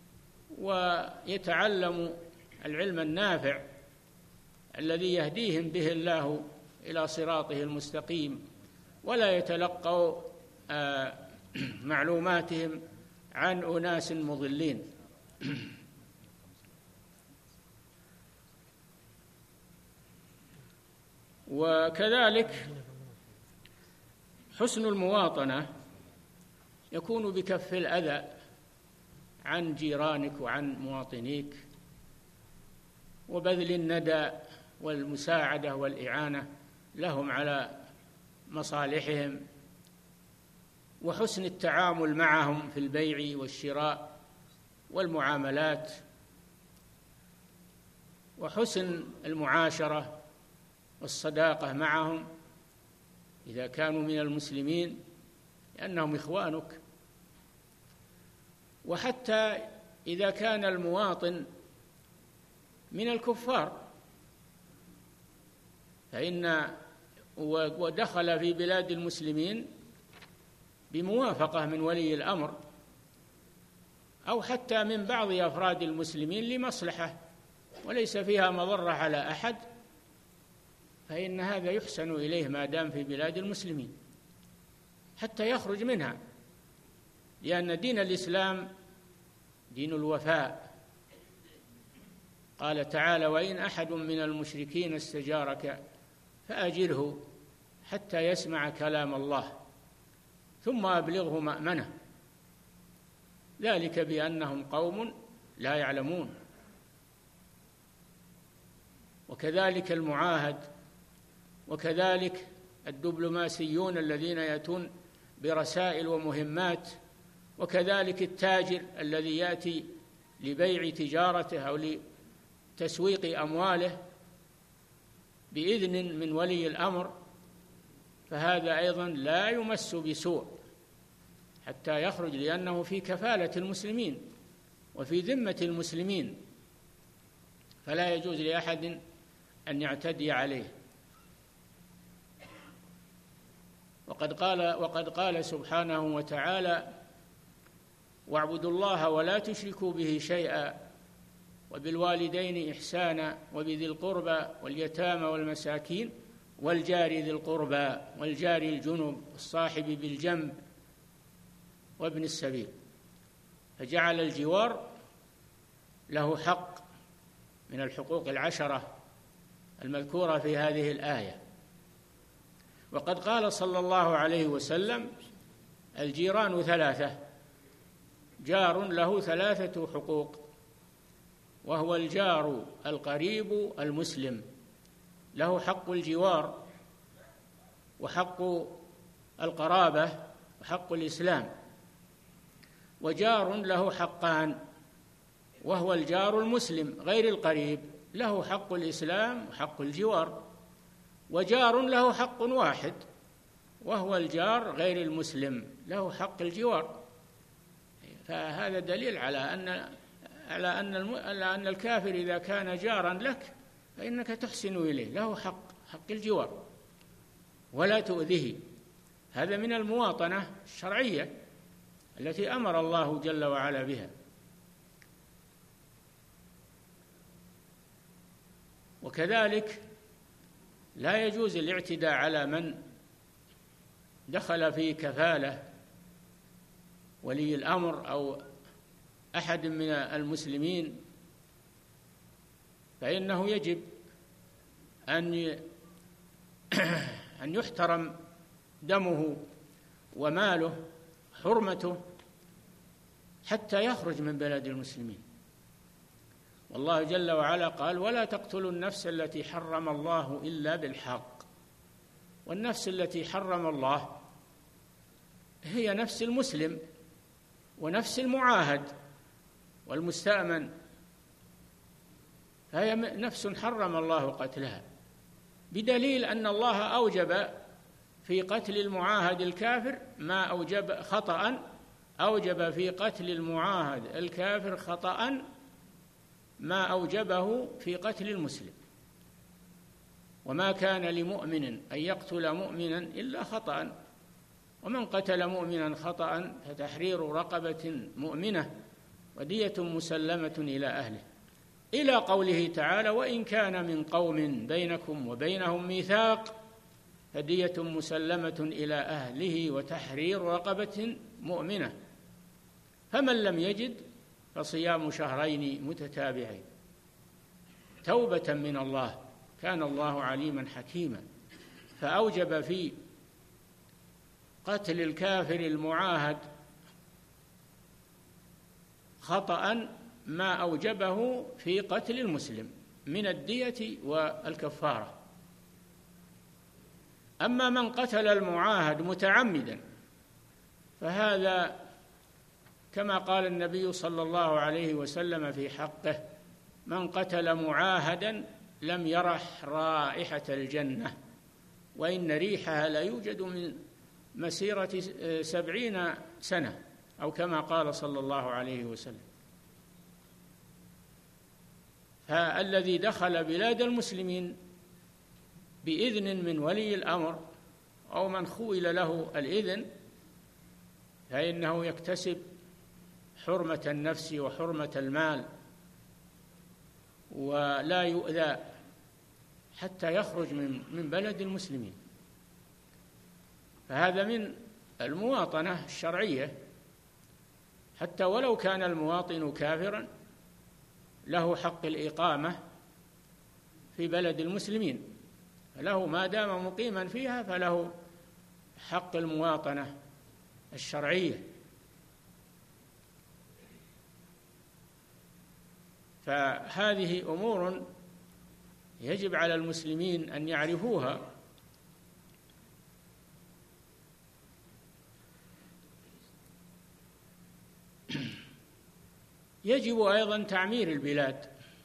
ويتعلموا العلم النافع الذي يهديهم به الله إلى صراطه المستقيم، ولا يتلقوا معلوماتهم عن أناس مضلين. وكذلك حسن المواطنة يكون بكف الأذى عن جيرانك وعن مواطنيك، وبذل الندى والمساعدة والإعانة لهم على مصالحهم، وحسن التعامل معهم في البيع والشراء والمعاملات، وحسن المعاشرة والصداقة معهم إذا كانوا من المسلمين لأنهم إخوانك. وحتى إذا كان المواطن من الكفار ودخل في بلاد المسلمين بموافقة من ولي الأمر أو حتى من بعض أفراد المسلمين لمصلحة وليس فيها مضرة على أحد، فإن هذا يحسن إليه ما دام في بلاد المسلمين حتى يخرج منها، لأن دين الإسلام دين الوفاء. قال تعالى: وإن أحد من المشركين استجارك فأجره حتى يسمع كلام الله ثم أبلغه مأمنه، ذلك بأنهم قوم لا يعلمون. وكذلك المعاهد، وكذلك الدبلوماسيون الذين يأتون برسائل ومهمات، وكذلك التاجر الذي يأتي لبيع تجارته أو لتسويق أمواله بإذن من ولي الأمر، فهذا أيضا لا يمس بسوء حتى يخرج، لأنه في كفالة المسلمين وفي ذمة المسلمين، فلا يجوز لأحد أن يعتدي عليه. وقد قال سبحانه وتعالى: واعبدوا الله ولا تشركوا به شيئا وبالوالدين إحسانا وبذي القربى واليتامى والمساكين والجار ذي القربى والجار الجنب والصاحب بالجنب وابن السبيل. فجعل الجوار له حق من الحقوق العشرة المذكورة في هذه الآية. وقد قال صلى الله عليه وسلم: الجيران ثلاثة، جار له ثلاثة حقوق، وهو الجار القريب المسلم، له حق الجوار وحق القرابة وحق الإسلام، وجار له حقان، وهو الجار المسلم غير القريب، له حق الإسلام وحق الجوار، وجار له حق واحد وهو الجار غير المسلم، له حق الجوار. فهذا دليل على أن الكافر إذا كان جارا لك فإنك تحسن إليه، له حق الجوار ولا تؤذيه. هذا من المواطنة الشرعية التي أمر الله جل وعلا بها. وكذلك لا يجوز الاعتداء على من دخل في كفالة ولي الأمر أو أحد من المسلمين، فإنه يجب أن يحترم دمه وماله حرمته حتى يخرج من بلاد المسلمين. والله جل وعلا قال: ولا تقتلوا النفس التي حرم الله إلا بالحق. والنفس التي حرم الله هي نفس المسلم ونفس المعاهد والمستأمن، فهي نفس حرم الله قتلها، بدليل أن الله أوجب في قتل المعاهد الكافر ما أوجب خطأ، أوجب في قتل المعاهد الكافر خطأ ما أوجبه في قتل المسلم. وما كان لمؤمن أن يقتل مؤمنا إلا خطأ، ومن قتل مؤمنا خطأ فتحرير رقبة مؤمنة ودية مسلمة إلى أهله، إلى قوله تعالى: وإن كان من قوم بينكم وبينهم ميثاق فدية مسلمة إلى أهله وتحرير رقبة مؤمنة، فمن لم يجد فصيام شهرين متتابعين توبة من الله، كان الله عليما حكيما. فأوجب في قتل الكافر المعاهد خطأ ما أوجبه في قتل المسلم من الدية والكفارة. أما من قتل المعاهد متعمدا فهذا كما قال النبي صلى الله عليه وسلم في حقه: من قتل معاهدا لم يرح رائحة الجنة وإن ريحها لا يوجد من مسيرة 70 سنة، أو كما قال صلى الله عليه وسلم. فالذي دخل بلاد المسلمين بإذن من ولي الأمر أو من خوِل له الإذن فإنه يكتسب حرمة النفس وحرمة المال ولا يؤذى حتى يخرج من بلد المسلمين. فهذا من المواطنة الشرعية، حتى ولو كان المواطن كافرا له حق الإقامة في بلد المسلمين، فله ما دام مقيما فيها فله حق المواطنة الشرعية. فهذه أمور يجب على المسلمين أن يعرفوها. يجب أيضا تعمير البلاد،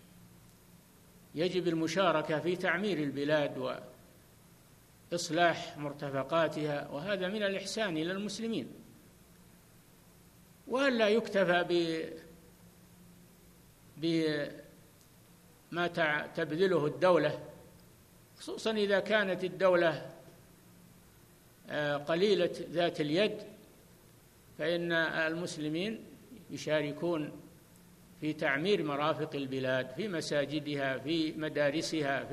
يجب المشاركة في تعمير البلاد وإصلاح مرتفقاتها، وهذا من الإحسان إلى المسلمين. وألا يكتفى بما تبذله الدولة، خصوصا إذا كانت الدولة قليلة ذات اليد، فإن المسلمين يشاركون في تعمير مرافق البلاد، في مساجدها، في مدارسها،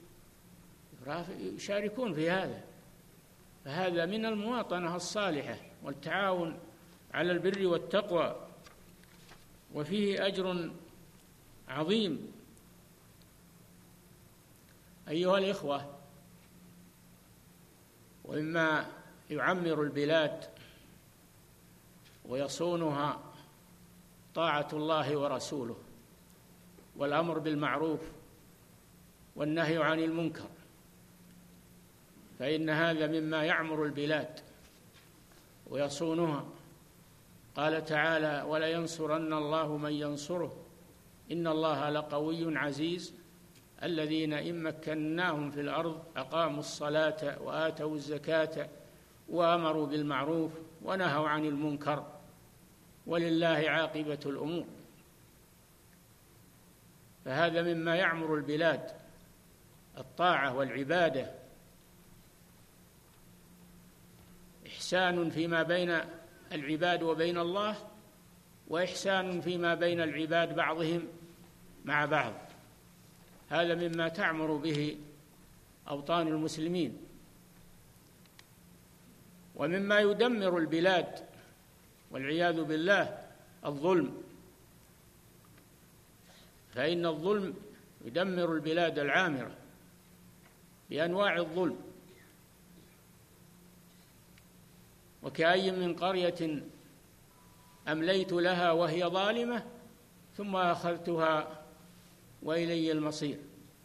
يشاركون في هذا. فهذا من المواطنة الصالحة والتعاون على البر والتقوى، وفيه أجر عظيم. أيها الإخوة، ومما يعمر البلاد ويصونها طاعة الله ورسوله، والأمر بالمعروف والنهي عن المنكر، فإن هذا مما يعمر البلاد ويصونها. قال تعالى: ولينصرن الله من ينصره إن الله لقوي عزيز الذين إن مكناهم في الأرض أقاموا الصلاة وآتوا الزكاة وأمروا بالمعروف ونهوا عن المنكر ولله عاقبة الأمور. فهذا مما يعمر البلاد، الطاعة والعبادة، إحسان فيما بين العباد وبين الله، وإحسان فيما بين العباد بعضهم مع بعض. هذا مما تعمر به أوطان المسلمين. ومما يدمر البلاد والعياذ بالله الظلم، فإن الظلم يدمر البلاد العامرة بأنواع الظلم. وكأي من قرية أمليت لها وهي ظالمة ثم أخذتها وإلي المصير.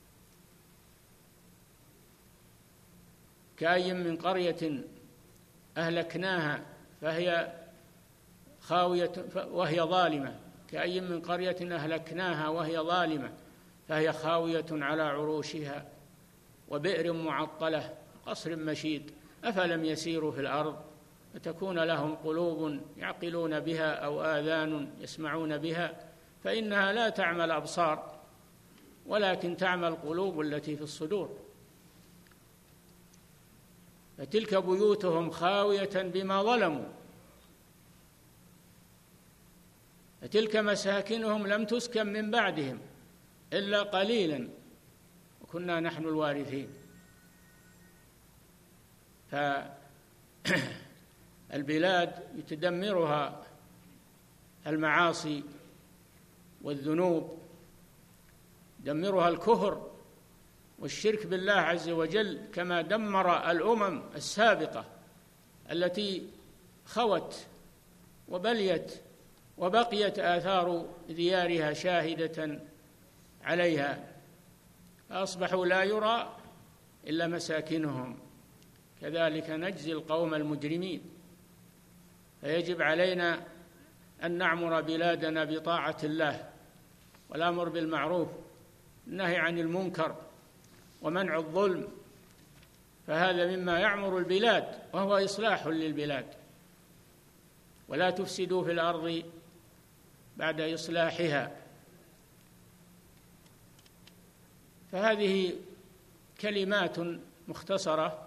كأي من قرية أهلكناها فهي خاوية وهي ظالمة، كأي من قرية أهلكناها وهي ظالمة فهي خاوية على عروشها وبئر معطلة قصر مشيد أفلم يسيروا في الأرض فتكون لهم قلوب يعقلون بها أو آذان يسمعون بها فإنها لا تعمى الأبصار ولكن تعمى القلوب التي في الصدور. فتلك بيوتهم خاوية بما ظلموا، فتلك مساكنهم لم تسكن من بعدهم إلا قليلا وكنا نحن الوارثين. فالبلاد يتدمرها المعاصي والذنوب، يدمرها الكفر والشرك بالله عز وجل، كما دمر الأمم السابقة التي خوت وبليت وبقيت آثار ديارها شاهدة عليها، فأصبحوا لا يرى إلا مساكنهم. كذلك نجزي القوم المجرمين. فيجب علينا أن نعمر بلادنا بطاعة الله والأمر بالمعروف، النهي عن المنكر، ومنع الظلم، فهذا مما يعمر البلاد وهو إصلاح للبلاد. ولا تفسدوا في الأرض بعد إصلاحها. فهذه كلمات مختصرة،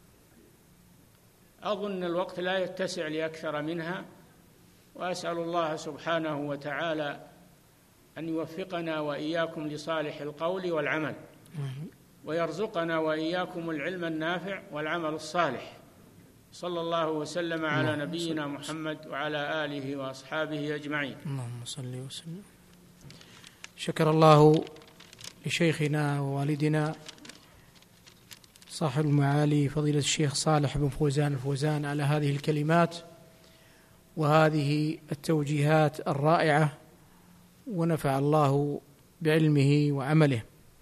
أظن الوقت لا يتسع لأكثر منها، وأسأل الله سبحانه وتعالى أن يوفقنا وإياكم لصالح القول والعمل، ويرزقنا وإياكم العلم النافع والعمل الصالح. صلى الله وسلم على نبينا محمد وعلى آله وأصحابه أجمعين. اللهم صل وسلم. شكر الله لشيخنا ووالدنا صاحب المعالي فضيلة الشيخ صالح بن فوزان الفوزان على هذه الكلمات وهذه التوجيهات الرائعة، ونفع الله بعلمه وعمله.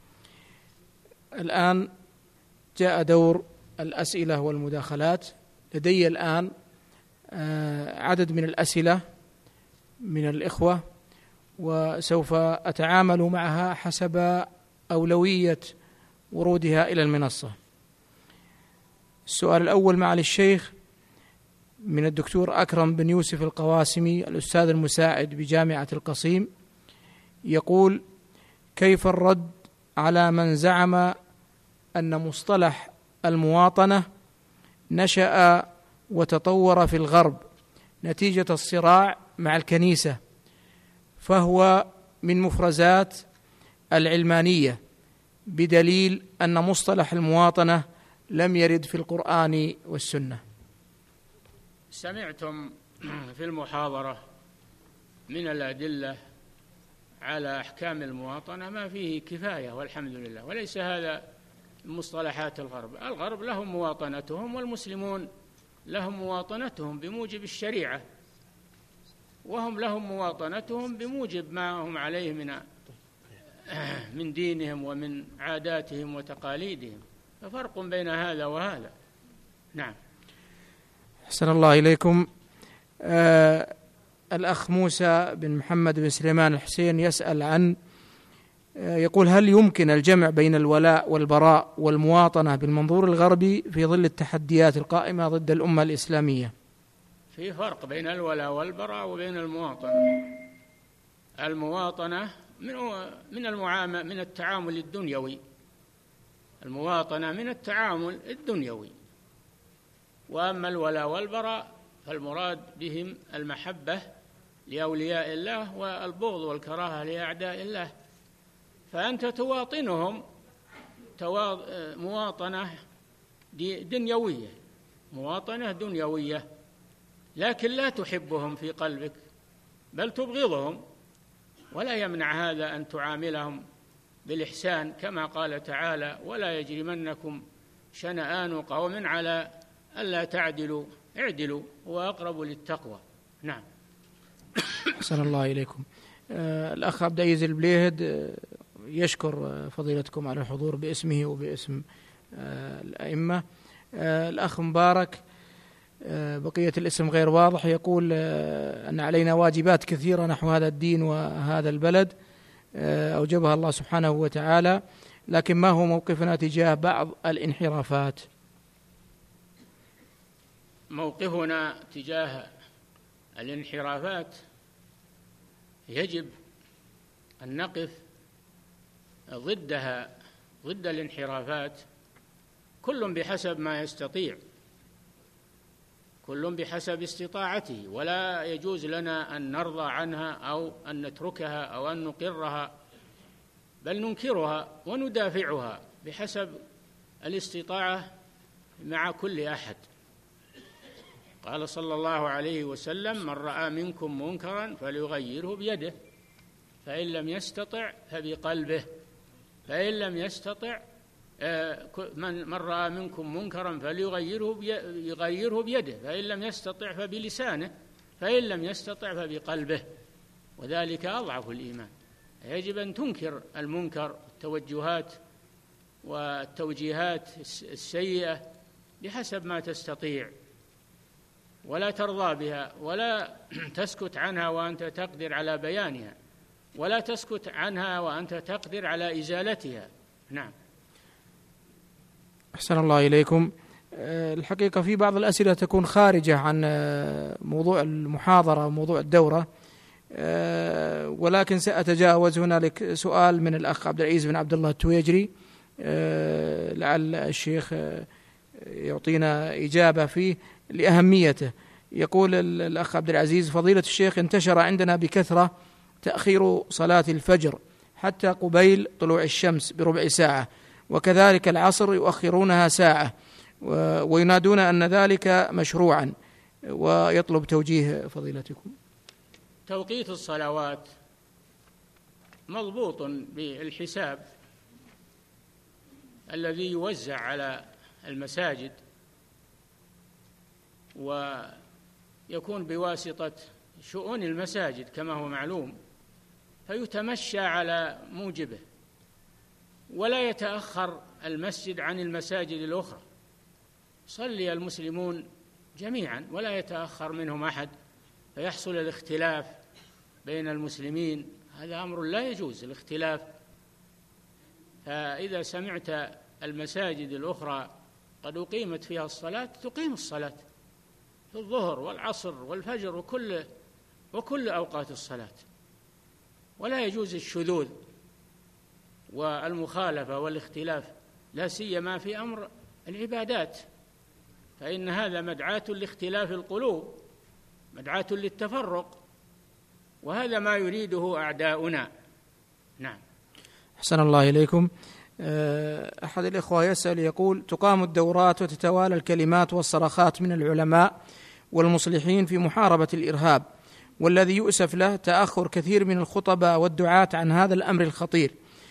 الآن جاء دور الأسئلة والمداخلات. لدي الآن عدد من الأسئلة من الإخوة، وسوف أتعامل معها حسب أولوية ورودها إلى المنصة. السؤال الأول معالي الشيخ من الدكتور أكرم بن يوسف القواسمي، الأستاذ المساعد بجامعة القصيم، يقول: كيف الرد على من زعم أن مصطلح المواطنة نشأ وتطور في الغرب نتيجة الصراع مع الكنيسة، فهو من مفرزات العلمانية، بدليل أن مصطلح المواطنة لم يرد في القرآن والسنة؟ سمعتم في المحاضرة من الأدلة على أحكام المواطنة ما فيه كفاية والحمد لله، وليس هذا مصطلحات الغرب. الغرب لهم مواطنتهم، والمسلمون لهم مواطنتهم بموجب الشريعة، وهم لهم مواطنتهم بموجب ما هم عليه من دينهم ومن عاداتهم وتقاليدهم، ففرق بين هذا وهذا. نعم. أحسن الله إليكم. الأخ موسى بن محمد بن سليمان الحسين يسأل عن يقول: هل يمكن الجمع بين الولاء والبراء والمواطنة بالمنظور الغربي في ظل التحديات القائمة ضد الأمة الإسلامية؟ في فرق بين الولاء والبراء وبين المواطنة. المواطنة من التعامل الدنيوي، المواطنة من التعامل الدنيوي، وأما الولاء والبراء فالمراد بهم المحبة لأولياء الله والبغض والكراهة لأعداء الله. فأنت تواطنهم مواطنة دنيوية، مواطنة دنيوية، لكن لا تحبهم في قلبك بل تبغضهم، ولا يمنع هذا أن تعاملهم بالإحسان، كما قال تعالى: ولا يجرمنكم شنآن قوم على ألا تعدلوا اعدلوا هو أقرب للتقوى. نعم. أحسن الله إليكم. الأخ عبد العزيز البليهد يشكر فضيلتكم على الحضور باسمه وباسم الأئمة. الأخ مبارك بقية الاسم غير واضح، يقول أن علينا واجبات كثيرة نحو هذا الدين وهذا البلد أوجبها الله سبحانه وتعالى، لكن ما هو موقفنا تجاه بعض الانحرافات؟ موقفنا تجاه الانحرافات يجب أن نقف ضدها، ضد الانحرافات، كل بحسب ما يستطيع، كل بحسب استطاعته، ولا يجوز لنا أن نرضى عنها أو أن نتركها أو أن نقرها، بل ننكرها وندافعها بحسب الاستطاعة مع كل أحد. قال صلى الله عليه وسلم: من رأى منكم منكرا فليغيره بيده، فإن لم يستطع فبقلبه، فإن لم يستطع من رأى منكم منكرا فليغيره بيده، فإن لم يستطع فبلسانه، فإن لم يستطع فبقلبه، وذلك أضعف الإيمان. يجب أن تنكر المنكر والتوجيهات السيئة بحسب ما تستطيع، ولا ترضى بها، ولا تسكت عنها وأنت تقدر على بيانها، ولا تسكت عنها وأنت تقدر على إزالتها. نعم. أحسن الله إليكم. الحقيقة في بعض الأسئلة تكون خارجة عن موضوع المحاضرة وموضوع الدورة، ولكن سأتجاوز. هنالك سؤال من الأخ عبد العزيز بن عبد الله التويجري، لعل الشيخ يعطينا إجابة فيه لأهميته. يقول الأخ عبد العزيز: فضيلة الشيخ، انتشر عندنا بكثرة تأخير صلاة الفجر حتى قبيل طلوع الشمس بربع ساعة، وكذلك العصر يؤخرونها ساعة، وينادون أن ذلك مشروعا، ويطلب توجيه فضيلتكم. توقيت الصلوات مضبوط بالحساب الذي يوزع على المساجد، ويكون بواسطة شؤون المساجد كما هو معلوم، فيتمشى على موجبه، ولا يتأخر المسجد عن المساجد الأخرى، صلي المسلمون جميعا ولا يتأخر منهم أحد فيحصل الاختلاف بين المسلمين. هذا أمر لا يجوز الاختلاف. فإذا سمعت المساجد الأخرى قد أقيمت فيها الصلاة تقيم الصلاة في الظهر والعصر والفجر وكل أوقات الصلاة، ولا يجوز الشذوذ والمخالفة والاختلاف، لا سيما في أمر العبادات، فإن هذا مدعاة لاختلاف القلوب، مدعاة للتفرق، وهذا ما يريده أعداؤنا. نعم. أحسن الله إليكم. أحد الإخوة يسأل يقول: تقام الدورات وتتوالى الكلمات والصرخات من العلماء والمصلحين في محاربة الإرهاب، والذي يؤسف له تأخر كثير من الخطباء والدعاة عن هذا الأمر الخطير،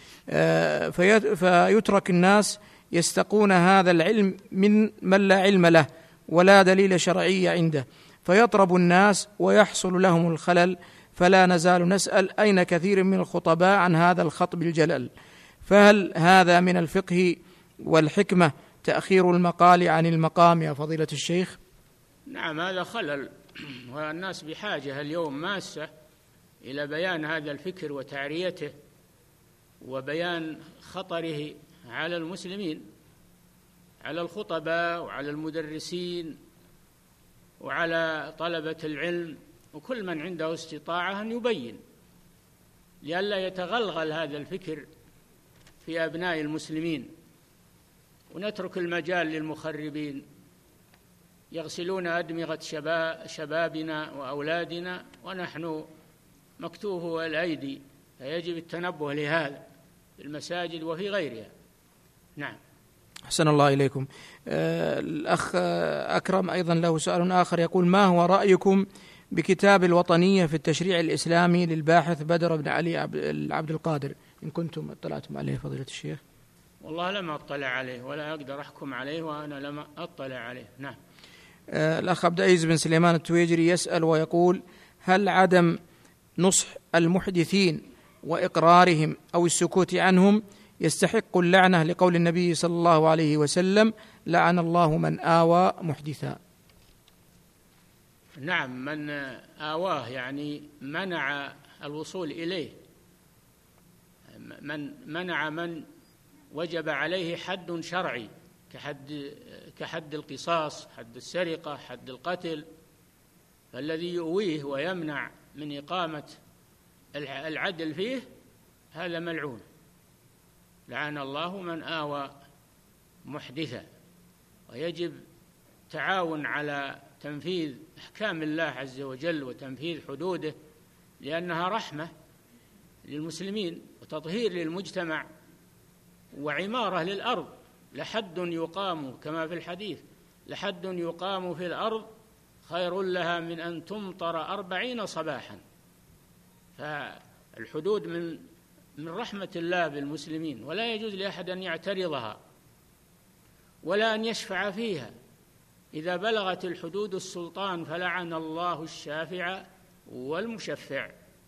فيترك الناس يستقون هذا العلم من لا علم له ولا دليل شرعي عنده، فيطرب الناس ويحصل لهم الخلل. فلا نزال نسأل: أين كثير من الخطباء عن هذا الخطب الجلل؟ فهل هذا من الفقه والحكمة تأخير المقال عن المقام يا فضيلة الشيخ؟ نعم، هذا خلل، والناس بحاجة اليوم ماسة إلى بيان هذا الفكر وتعريته وبيان خطره على المسلمين، على الخطباء وعلى المدرسين وعلى طلبة العلم وكل من عنده استطاعة أن يبين، لئلا يتغلغل هذا الفكر في أبناء المسلمين، ونترك المجال للمخربين يغسلون أدمغة شبابنا وأولادنا ونحن مكتوف الأيدي. فيجب التنبه لهذا في المساجد وفي غيرها. نعم. أحسن الله إليكم. الأخ أكرم أيضا له سؤال آخر يقول: ما هو رأيكم بكتاب الوطنية في التشريع الإسلامي للباحث بدر بن علي عبد القادر، إن كنتم اطلعتم عليه فضيلة الشيخ؟ والله لم أطلع عليه ولا أقدر أحكم عليه وأنا لم أطلع عليه. نعم. الأخ عبد العزيز بن سليمان التويجري يسأل ويقول: هل عدم نصح المحدثين وإقرارهم أو السكوت عنهم يستحق اللعنة لقول النبي صلى الله عليه وسلم: لعن الله من آوى محدثا؟ نعم، من آواه يعني منع الوصول إليه، من منع من وجب عليه حد شرعي كحد القصاص، حد السرقة، حد القتل، فالذي يؤويه ويمنع من إقامة العدل فيه هذا ملعون. لعن الله من آوى محدثا. ويجب تعاون على تنفيذ أحكام الله عز وجل وتنفيذ حدوده، لأنها رحمة للمسلمين وتطهير للمجتمع وعمارة للأرض. لحد يقام كما في الحديث: لحد يقام في الأرض خير لها من أن تمطر 40 صباحا. فالحدود من رحمة الله بالمسلمين، ولا يجوز لأحد أن يعترضها ولا أن يشفع فيها. إذا بلغت الحدود السلطان فلعن الله الشافع والمشفع.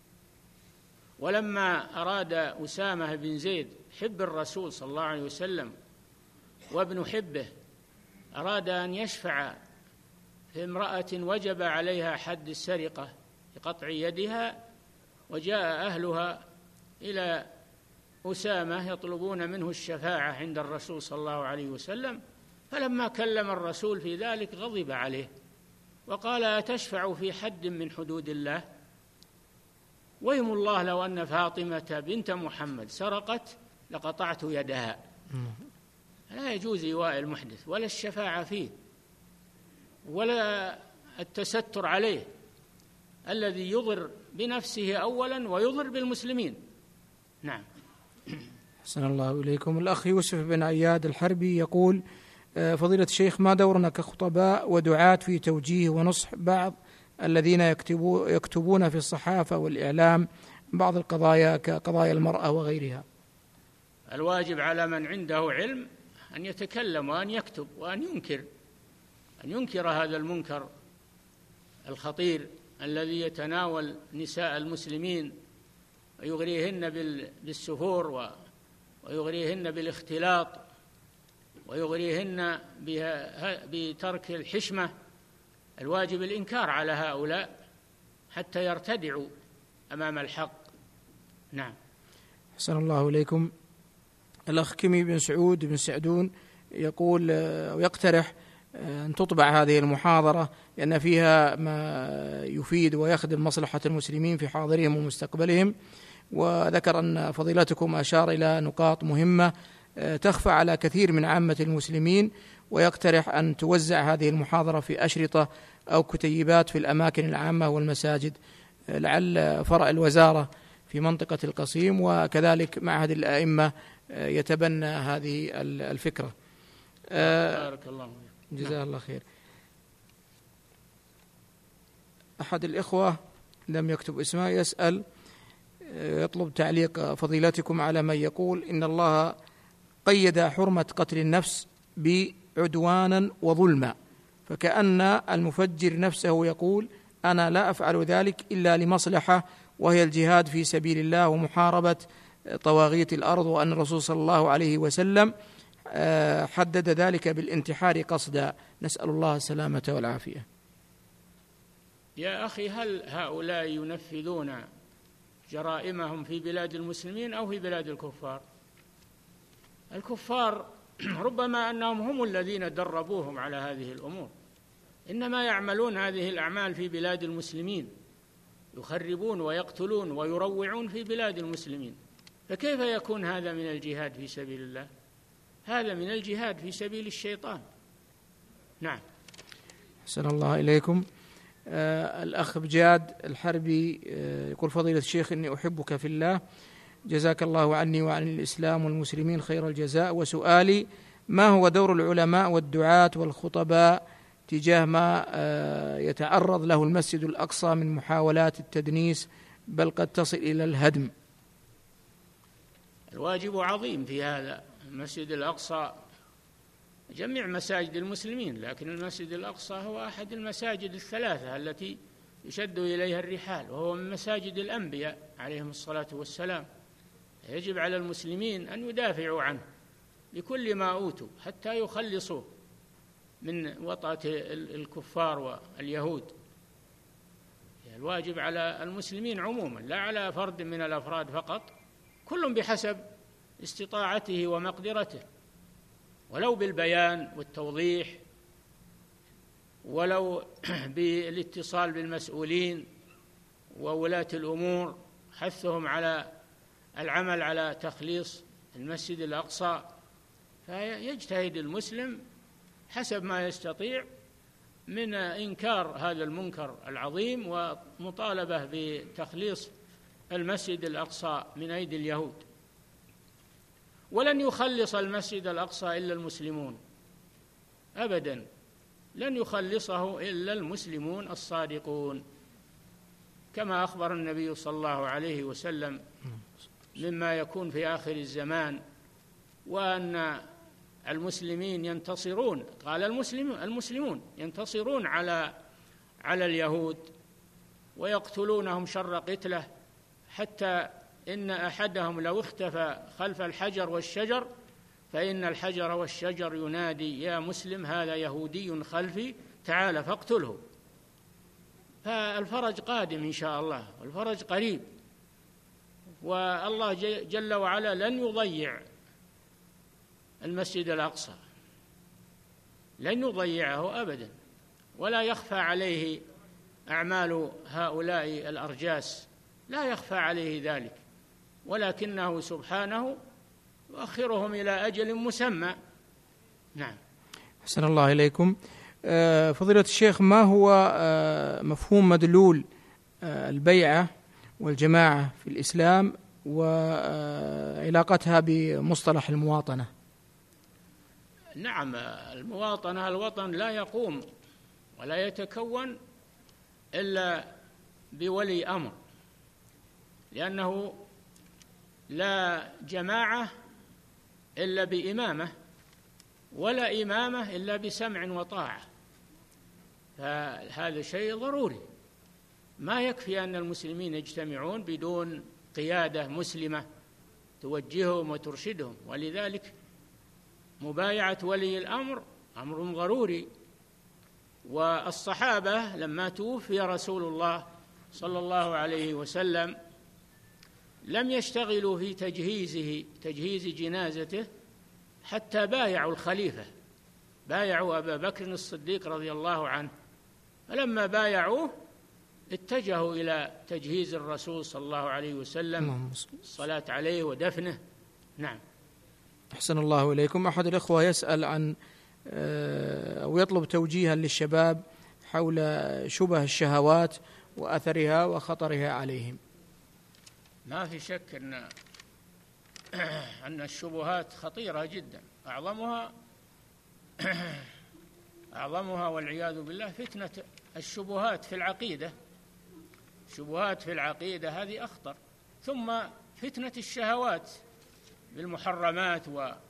ولما أراد أسامة بن زيد حب الرسول صلى الله عليه وسلم وابن حبه، أراد أن يشفع في امرأة وجب عليها حد السرقة بقطع يدها، وجاء أهلها إلى أسامة يطلبون منه الشفاعة عند الرسول صلى الله عليه وسلم، فلما كلم الرسول في ذلك غضب عليه وقال: أتشفع في حد من حدود الله؟ ويم الله لو أن فاطمة بنت محمد سرقت لقطعت يدها. لا يجوز إيواء المحدث ولا الشفاعة فيه ولا التستر عليه، الذي يضر بنفسه أولا ويضر بالمسلمين. نعم. أحسن الله إليكم. الأخ يوسف بن عياد الحربي يقول: فضيلة الشيخ، ما دورنا كخطباء ودعاة في توجيه ونصح بعض الذين يكتبون في الصحافة والإعلام بعض القضايا كقضايا المرأة وغيرها؟ الواجب على من عنده علم أن يتكلم وأن يكتب وأن ينكر هذا المنكر الخطير الذي يتناول نساء المسلمين ويغريهن بالسفور ويغريهن بالاختلاط ويغريهن بترك الحشمة. الواجب الإنكار على هؤلاء حتى يرتدعوا أمام الحق. نعم. أحسن الله إليكم. الأخ كيمي بن سعود بن سعدون يقول ويقترح أن تطبع هذه المحاضرة لأن فيها ما يفيد ويخدم مصلحة المسلمين في حاضرهم ومستقبلهم، وذكر أن فضيلتكم أشار إلى نقاط مهمة تخفى على كثير من عامة المسلمين، ويقترح أن توزع هذه المحاضرة في أشرطة أو كتيبات في الأماكن العامة والمساجد، لعل فرع الوزارة في منطقة القصيم وكذلك معهد الأئمة يتبنى هذه الفكرة. بارك الله فيك. جزاه الله خير. أحد الإخوة لم يكتب اسمه يسأل، يطلب تعليق فضيلتكم على من يقول إن الله قيد حرمة قتل النفس بعدوانا وظلما، فكأن المفجر نفسه يقول أنا لا أفعل ذلك إلا لمصلحة وهي الجهاد في سبيل الله ومحاربة طواغيت الأرض، وأن الرسول صلى الله عليه وسلم حدد ذلك بالانتحار قصدا، نسأل الله السلامة والعافية. يا أخي، هل هؤلاء ينفذون جرائمهم في بلاد المسلمين أو في بلاد الكفار؟ الكفار ربما أنهم هم الذين دربوهم على هذه الأمور، إنما يعملون هذه الأعمال في بلاد المسلمين، يخربون ويقتلون ويروعون في بلاد المسلمين، فكيف يكون هذا من الجهاد في سبيل الله؟ هذا من الجهاد في سبيل الشيطان. نعم. أحسن الله إليكم. الأخ بجاد الحربي يقول: فضيلة الشيخ، إني أحبك في الله، جزاك الله عني وعن الإسلام والمسلمين خير الجزاء، وسؤالي: ما هو دور العلماء والدعاة والخطباء تجاه ما يتعرض له المسجد الأقصى من محاولات التدنيس بل قد تصل إلى الهدم؟ الواجب عظيم في هذا. المسجد الأقصى جميع مساجد المسلمين، لكن المسجد الأقصى هو أحد المساجد الثلاثة التي يشد إليها الرحال، وهو من مساجد الأنبياء عليهم الصلاة والسلام. يجب على المسلمين أن يدافعوا عنه بكل ما أوتوا حتى يخلصوه من وطأة الكفار واليهود. الواجب على المسلمين عموما، لا على فرد من الأفراد فقط، كل بحسب استطاعته ومقدرته، ولو بالبيان والتوضيح، ولو بالاتصال بالمسؤولين وولاة الأمور، حثهم على العمل على تخليص المسجد الأقصى. فيجتهد المسلم حسب ما يستطيع من إنكار هذا المنكر العظيم ومطالبة بتخليص المسجد الأقصى من أيدي اليهود. ولن يخلص المسجد الأقصى إلا المسلمون أبدا، لن يخلصه إلا المسلمون الصادقون، كما أخبر النبي صلى الله عليه وسلم مما يكون في آخر الزمان، وأن المسلمين ينتصرون. قال المسلمون ينتصرون على اليهود ويقتلونهم شر قتله، حتى إن أحدهم لو اختفى خلف الحجر والشجر فإن الحجر والشجر ينادي يا مسلم هذا يهودي خلفي تعال فاقتله. فالفرج قادم إن شاء الله، والفرج قريب، والله جل وعلا لن يضيع المسجد الأقصى، لن يضيعه أبدا، ولا يخفى عليه أعمال هؤلاء الأرجاس، لا يخفى عليه ذلك، ولكنه سبحانه يؤخرهم إلى أجل مسمى. نعم. أحسن الله إليكم. فضيلة الشيخ، ما هو مفهوم مدلول البيعة والجماعة في الإسلام وعلاقتها بمصطلح المواطنة؟ نعم، المواطنة، الوطن لا يقوم ولا يتكون إلا بولي أمر، لأنه لا جماعة إلا بإمامة، ولا إمامة إلا بسمع وطاعة. فهذا شيء ضروري. ما يكفي أن المسلمين يجتمعون بدون قيادة مسلمة توجههم وترشدهم، ولذلك مبايعة ولي الأمر أمر ضروري. والصحابة لما توفي رسول الله صلى الله عليه وسلم لم يشتغلوا في تجهيز جنازته حتى بايعوا الخليفة، بايعوا أبا بكر الصديق رضي الله عنه، فلما بايعوه اتجهوا إلى تجهيز الرسول صلى الله عليه وسلم، الصلاة عليه ودفنه. نعم. أحسن الله إليكم. أحد الإخوة يسأل عن أو يطلب توجيها للشباب حول شبه الشهوات وأثرها وخطرها عليهم. ما في شك أن الشبهات خطيرة جدا، أعظمها والعياذ بالله فتنة الشبهات في العقيدة. الشبهات في العقيدة هذه أخطر، ثم فتنة الشهوات بالمحرمات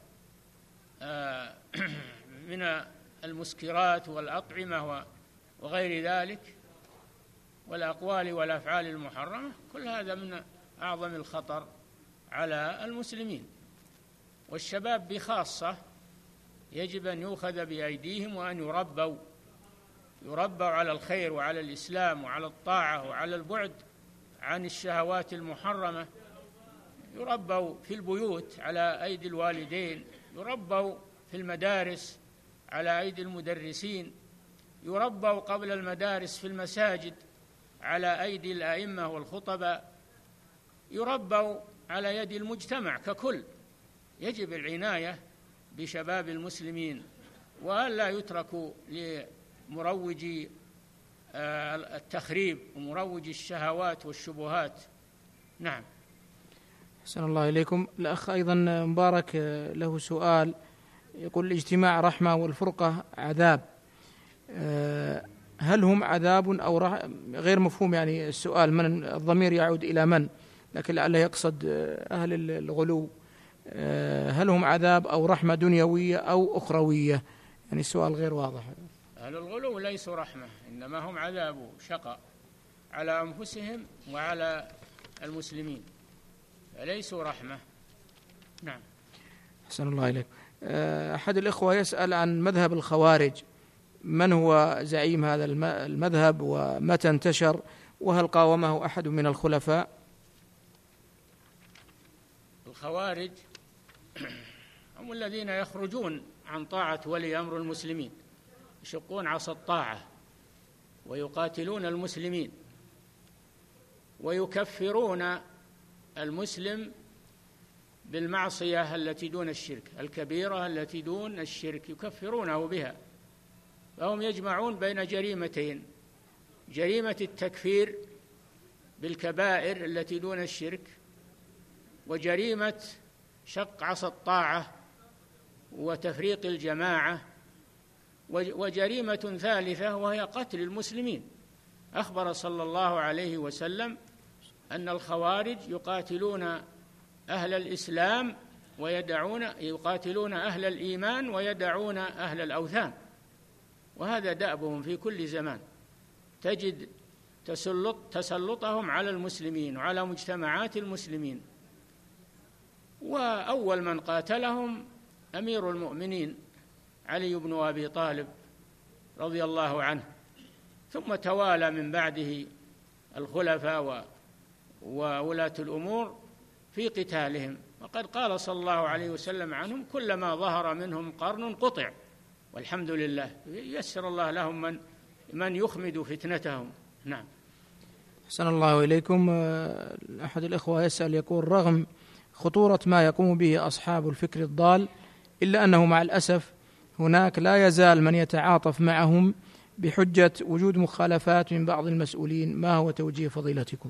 من المسكرات والأطعمة وغير ذلك والأقوال والأفعال المحرمة، كل هذا من أعظم الخطر على المسلمين. والشباب بخاصة يجب أن يؤخذ بأيديهم وأن يربوا على الخير وعلى الإسلام وعلى الطاعة وعلى البعد عن الشهوات المحرمة، يربوا في البيوت على أيدي الوالدين، يربوا في المدارس على أيدي المدرسين، يربوا قبل المدارس في المساجد على أيدي الأئمة والخطباء، يربوا على يد المجتمع ككل. يجب العناية بشباب المسلمين وألا يتركوا لمروجي التخريب ومروجي الشهوات والشبهات. نعم. أحسن الله إليكم. الأخ أيضا مبارك له سؤال، يقول الاجتماع رحمة والفرقة عذاب، هل هم عذاب أو غير مفهوم يعني السؤال، من الضمير يعود إلى من، لكن لعله يقصد أهل الغلو، هل هم عذاب أو رحمة دنيوية أو أخروية؟ يعني السؤال غير واضح. أهل الغلو ليسوا رحمة، إنما هم عذاب شقاء على أنفسهم وعلى المسلمين، فليسوا رحمة. نعم. أحسن الله إليك. أحد الإخوة يسأل عن مذهب الخوارج، من هو زعيم هذا المذهب ومتى انتشر، وهل قاومه أحد من الخلفاء؟ الخوارج هم الذين يخرجون عن طاعة ولي أمر المسلمين، يشقون عصا الطاعة ويقاتلون المسلمين ويكفرون المسلم بالمعصية التي دون الشرك، الكبيرة التي دون الشرك يكفرونه بها. فهم يجمعون بين جريمتين: جريمة التكفير بالكبائر التي دون الشرك، وجريمة شق عصا الطاعة وتفريق الجماعة، وجريمة ثالثة وهي قتل المسلمين. أخبر صلى الله عليه وسلم أن الخوارج يقاتلون أهل الإسلام يقاتلون أهل الإيمان ويدعون أهل الأوثان، وهذا دأبهم في كل زمان. تجد تسلطهم على المسلمين وعلى مجتمعات المسلمين. وأول من قاتلهم أمير المؤمنين علي بن أبي طالب رضي الله عنه، ثم توالى من بعده الخلفاء وولاة الأمور في قتالهم. وقد قال صلى الله عليه وسلم عنهم: كلما ظهر منهم قرن قطع، والحمد لله. يسر الله لهم من يخمد فتنتهم. نعم. أحسن الله إليكم. أحد الإخوة يسأل يقول: رغم خطورة ما يقوم به أصحاب الفكر الضال، إلا أنه مع الأسف هناك لا يزال من يتعاطف معهم بحجة وجود مخالفات من بعض المسؤولين، ما هو توجيه فضيلتكم؟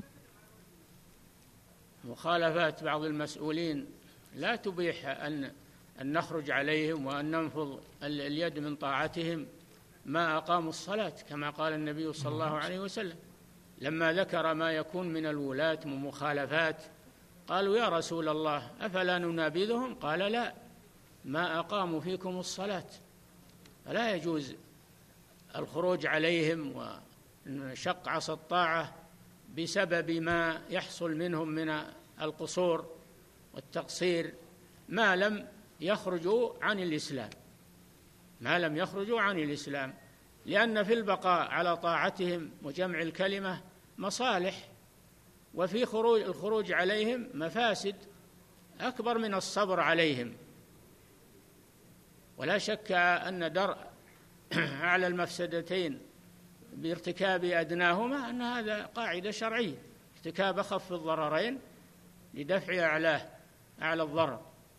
مخالفات بعض المسؤولين لا تبيح أن نخرج عليهم وأن ننفض اليد من طاعتهم ما أقاموا الصلاة، كما قال النبي صلى الله عليه وسلم لما ذكر ما يكون من الولاة من مخالفات. قالوا يا رسول الله أفلا ننابذهم؟ قال لا، ما أقاموا فيكم الصلاة. فلا يجوز الخروج عليهم وشق عصا الطاعة بسبب ما يحصل منهم من القصور والتقصير ما لم يخرجوا عن الإسلام، لأن في البقاء على طاعتهم وجمع الكلمة مصالح، وفي الخروج عليهم مفاسد أكبر من الصبر عليهم. ولا شك أن درء أعلى المفسدتين بارتكاب أدناهما أن هذا قاعدة شرعية، ارتكاب أخف الضررين لدفع أعلى الضرر.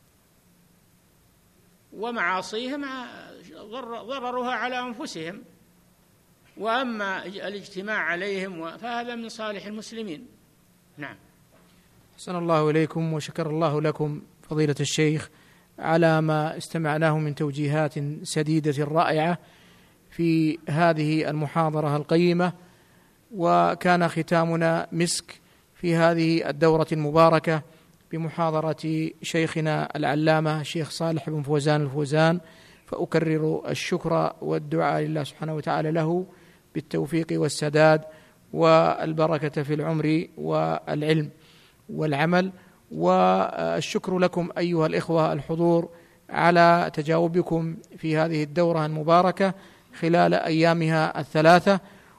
ومعاصيهم ضررها على أنفسهم، وأما الاجتماع عليهم فهذا من صالح المسلمين. نعم. أحسن الله إليكم وشكر الله لكم فضيلة الشيخ على ما استمعناه من توجيهات سديدة رائعة في هذه المحاضرة القيمة، وكان ختامنا مسك في هذه الدورة المباركة بمحاضرة شيخنا العلامة الشيخ صالح بن فوزان الفوزان، فأكرر الشكر والدعاء لله سبحانه وتعالى له بالتوفيق والسداد والبركة في العمر والعلم والعمل، والشكر لكم أيها الإخوة الحضور على تجاوبكم في هذه الدورة المباركة خلال أيامها الثلاثة.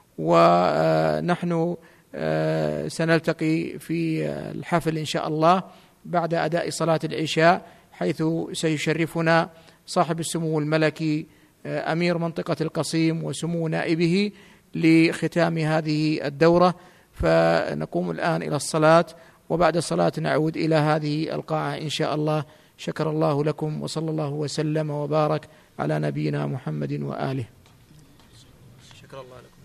ونحن سنلتقي في الحفل إن شاء الله بعد أداء صلاة العشاء، حيث سيشرفنا صاحب السمو الملكي أمير منطقة القصيم وسمو نائبه لختام هذه الدورة. فنقوم الآن إلى الصلاة، وبعد الصلاة نعود إلى هذه القاعة إن شاء الله. شكر الله لكم وصلى الله وسلم وبارك على نبينا محمد وآله. شكر الله لكم.